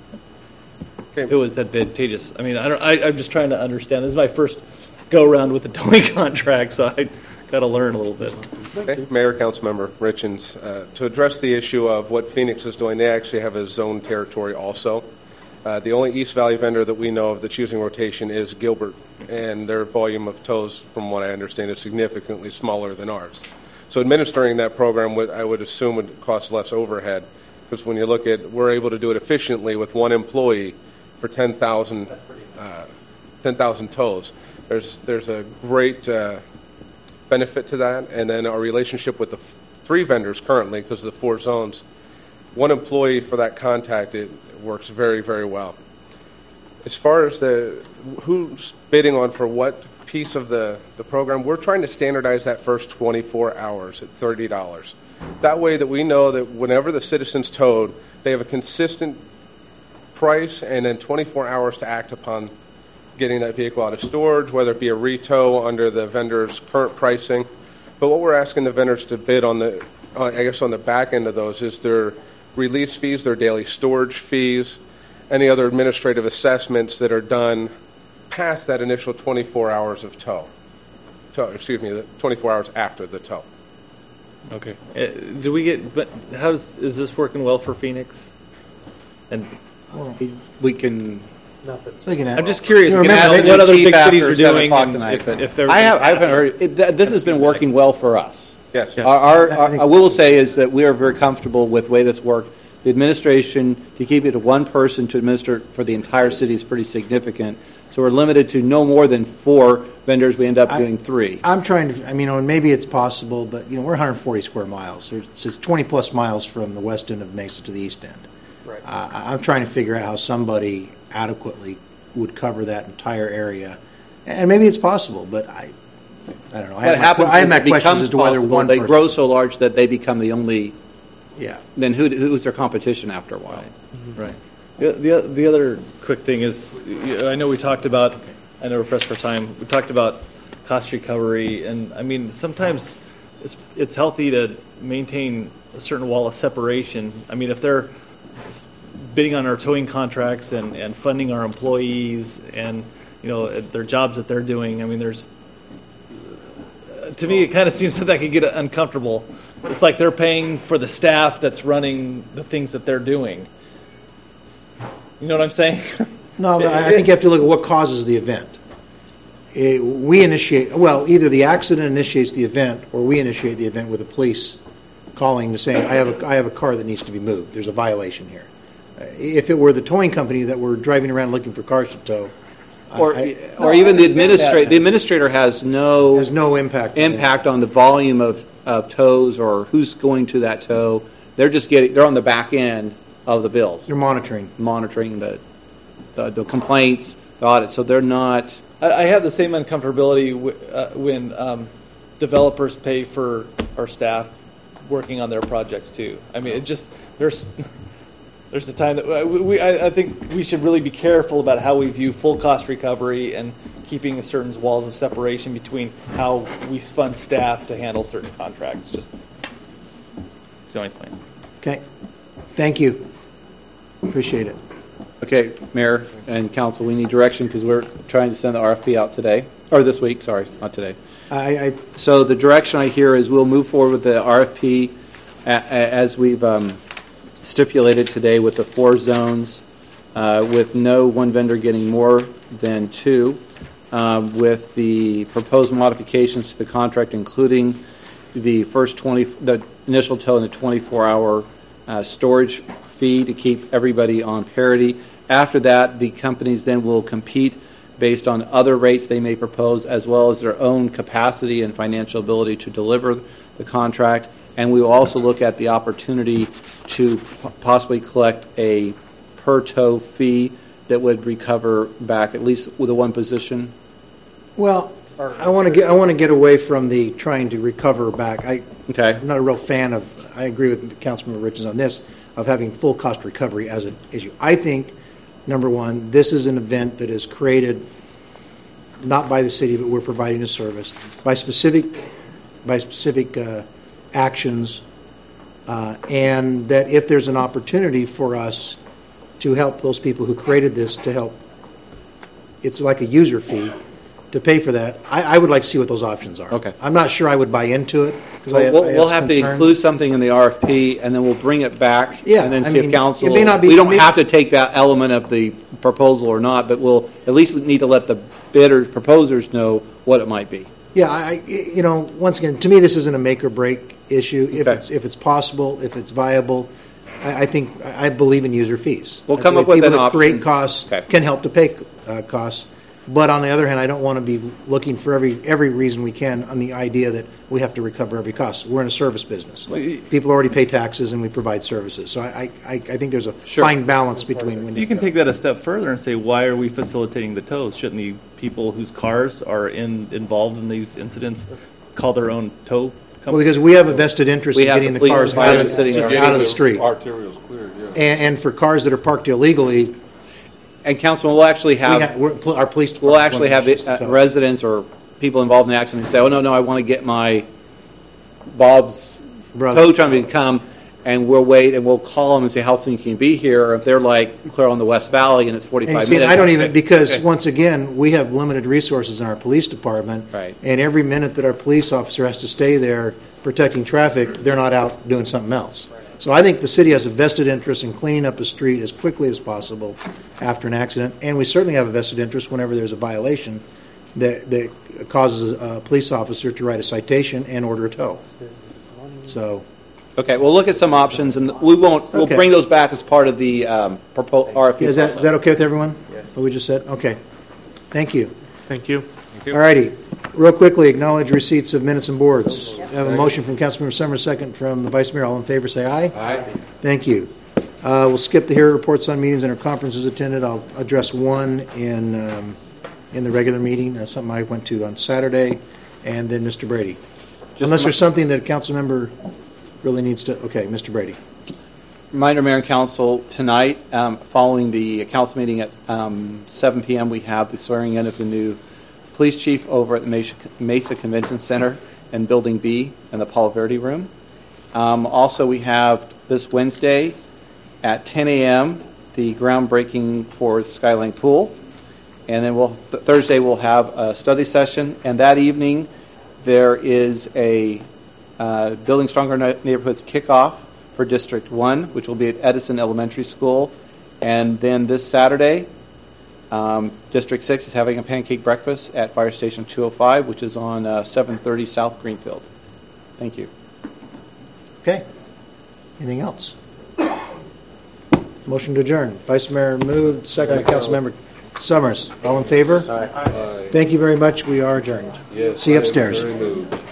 Okay. If it was advantageous. I mean, I'm just trying to understand. This is my first go around with the towing contract, so I got to learn a little bit. Okay. Mayor, Councilmember Richens, to address the issue of what Phoenix is doing, they actually have a zone territory also. The only East Valley vendor that we know of that's using rotation is Gilbert, and their volume of tows, from what I understand, is significantly smaller than ours. So administering that program, I would assume, would cost less overhead, because when you look at, we're able to do it efficiently with one employee for 10,000 tows. There's a great benefit to that, and then our relationship with the 3 vendors currently, because of the 4 zones, one employee for that contact, it works very, very well. As far as who's bidding on for what piece of the program, we're trying to standardize that first 24 hours at $30. That way that we know that whenever the citizen's towed, they have a consistent price and then 24 hours to act upon getting that vehicle out of storage, whether it be a retow under the vendor's current pricing. But what we're asking the vendors to bid on on the back end of those is their release fees, their daily storage fees, any other administrative assessments that are done past that initial 24 hours of the 24 hours after the tow. Okay. Is this working well for Phoenix? And we can. I'm just curious what other big cities are doing. I haven't heard. This has been working well for us. Yes. I will say is that we are very comfortable with the way this worked. The administration, to keep it to one person to administer for the entire city is pretty significant. So we're limited to no more than 4 vendors. We end up doing 3. I'm trying to, and maybe it's possible, but, we're 140 square miles. It's 20 plus miles from the west end of Mesa to the east end. Right. I'm trying to figure out how somebody adequately would cover that entire area. And maybe it's possible, but I don't know. I have my questions as to whether one they grow so large that they become the only. Yeah. Then who's their competition after a while? Right. The other quick thing is, I know we talked about. I know we're pressed for time. We talked about cost recovery, and sometimes it's healthy to maintain a certain wall of separation. If they're bidding on our towing contracts and funding our employees and their jobs that they're doing, there's. To me, it kind of seems that could get uncomfortable. It's like they're paying for the staff that's running the things that they're doing. You know what I'm saying? No, but I think you have to look at what causes the event. We initiate, well, either the accident initiates the event, or we initiate the event with the police calling to say, I have a car that needs to be moved. There's a violation here. If it were the towing company that were driving around looking for cars to tow, or even the administrator has no impact on the volume of tows or who's going to that tow. They're on the back end of the bills. They're monitoring the complaints, the audit. So they're not. I have the same uncomfortability when developers pay for our staff working on their projects too. I mean, there's a time that I think we should really be careful about how we view full cost recovery and keeping certain walls of separation between how we fund staff to handle certain contracts. Just it's the only point. Okay, thank you. Appreciate it. Okay, Mayor and Council, we need direction because we're trying to send the RFP out today, or this week, sorry, not today. So the direction I hear is we'll move forward with the RFP as we've stipulated today with the 4 zones, with no one vendor getting more than 2, with the proposed modifications to the contract, including the the initial tow and the 24-hour storage fee to keep everybody on parity. After that, the companies then will compete based on other rates they may propose, as well as their own capacity and financial ability to deliver the contract. And we will also look at the opportunity to possibly collect a per tow fee that would recover back at least with the one position. Well, I want to get away from the trying to recover back. I'm not a real fan of. I agree with Councilmember Richards on this, of having full cost recovery as an issue. I think, number one, this is an event that is created not by the city, but we're providing a service by specific actions, and that if there's an opportunity for us to help those people who created this, to help, it's like a user fee to pay for that. I would like to see what those options are. Okay. I'm not sure I would buy into it because we'll have to include something in the RFP, and then we'll bring it back. Yeah, and then see if council. It may not be, we don't have to take that element of the proposal or not, but we'll at least need to let the proposers know what it might be. Yeah, once again, to me, this isn't a make or break issue. If it's possible, if it's viable, I believe in user fees. We'll come up with an option. People that create costs can help to pay costs. But on the other hand, I don't want to be looking for every reason we can on the idea that we have to recover every cost. We're in a service business. People already pay taxes and we provide services. So I think there's a fine balance between. You can take that a step further and say, why are we facilitating the tows? Shouldn't the people whose cars are involved in these incidents call their own tow company? Well, because we have a vested interest in getting the cars out of the street. Arterials cleared, yeah. And for cars that are parked illegally. And Councilman, we'll actually have our police. We'll actually have residents or people involved in the accident who say, "Oh no, I want to get my Bob's tow truck to come," and we'll wait and we'll call them and say, "How soon can you be here?" Or if they're like clear on the West Valley and it's 45 minutes. I don't even because once again we have limited resources in our police department, right? And every minute that our police officer has to stay there protecting traffic, they're not out doing something else. So I think the city has a vested interest in cleaning up a street as quickly as possible after an accident, and we certainly have a vested interest whenever there's a violation that causes a police officer to write a citation and order a tow. So, okay, we'll look at some options, and we'll bring those back as part of the RFP. Is that okay with everyone? Yeah. What we just said? Okay. Thank you. Thank you. All righty. Real quickly, acknowledge receipts of minutes and boards. I have a motion from Councilmember Summers, second from the Vice Mayor. All in favor, say aye. Aye. Thank you. We'll skip the hearing reports on meetings and our conferences attended. I'll address one in the regular meeting, something I went to on Saturday, and then Mr. Brady. Unless there's something that a council member really needs to, okay, Mr. Brady. Reminder, Mayor and Council, tonight, following the council meeting at 7 p.m., we have the swearing in of the new police chief over at the Mesa Convention Center in Building B in the Palo Verde room. Also, we have this Wednesday at 10 a.m. the groundbreaking for the Skyline Pool. And then Thursday we'll have a study session. And that evening there is a Building Stronger Neighborhoods kickoff for District 1, which will be at Edison Elementary School. And then this Saturday District 6 is having a pancake breakfast at Fire Station 205, which is on 730 South Greenfield. Thank you. Okay. Anything else? Motion to adjourn. Vice Mayor moved, second by Councilmember Summers. All in favor? Aye. Thank you very much. We are adjourned. Yes, See you I am upstairs. very moved.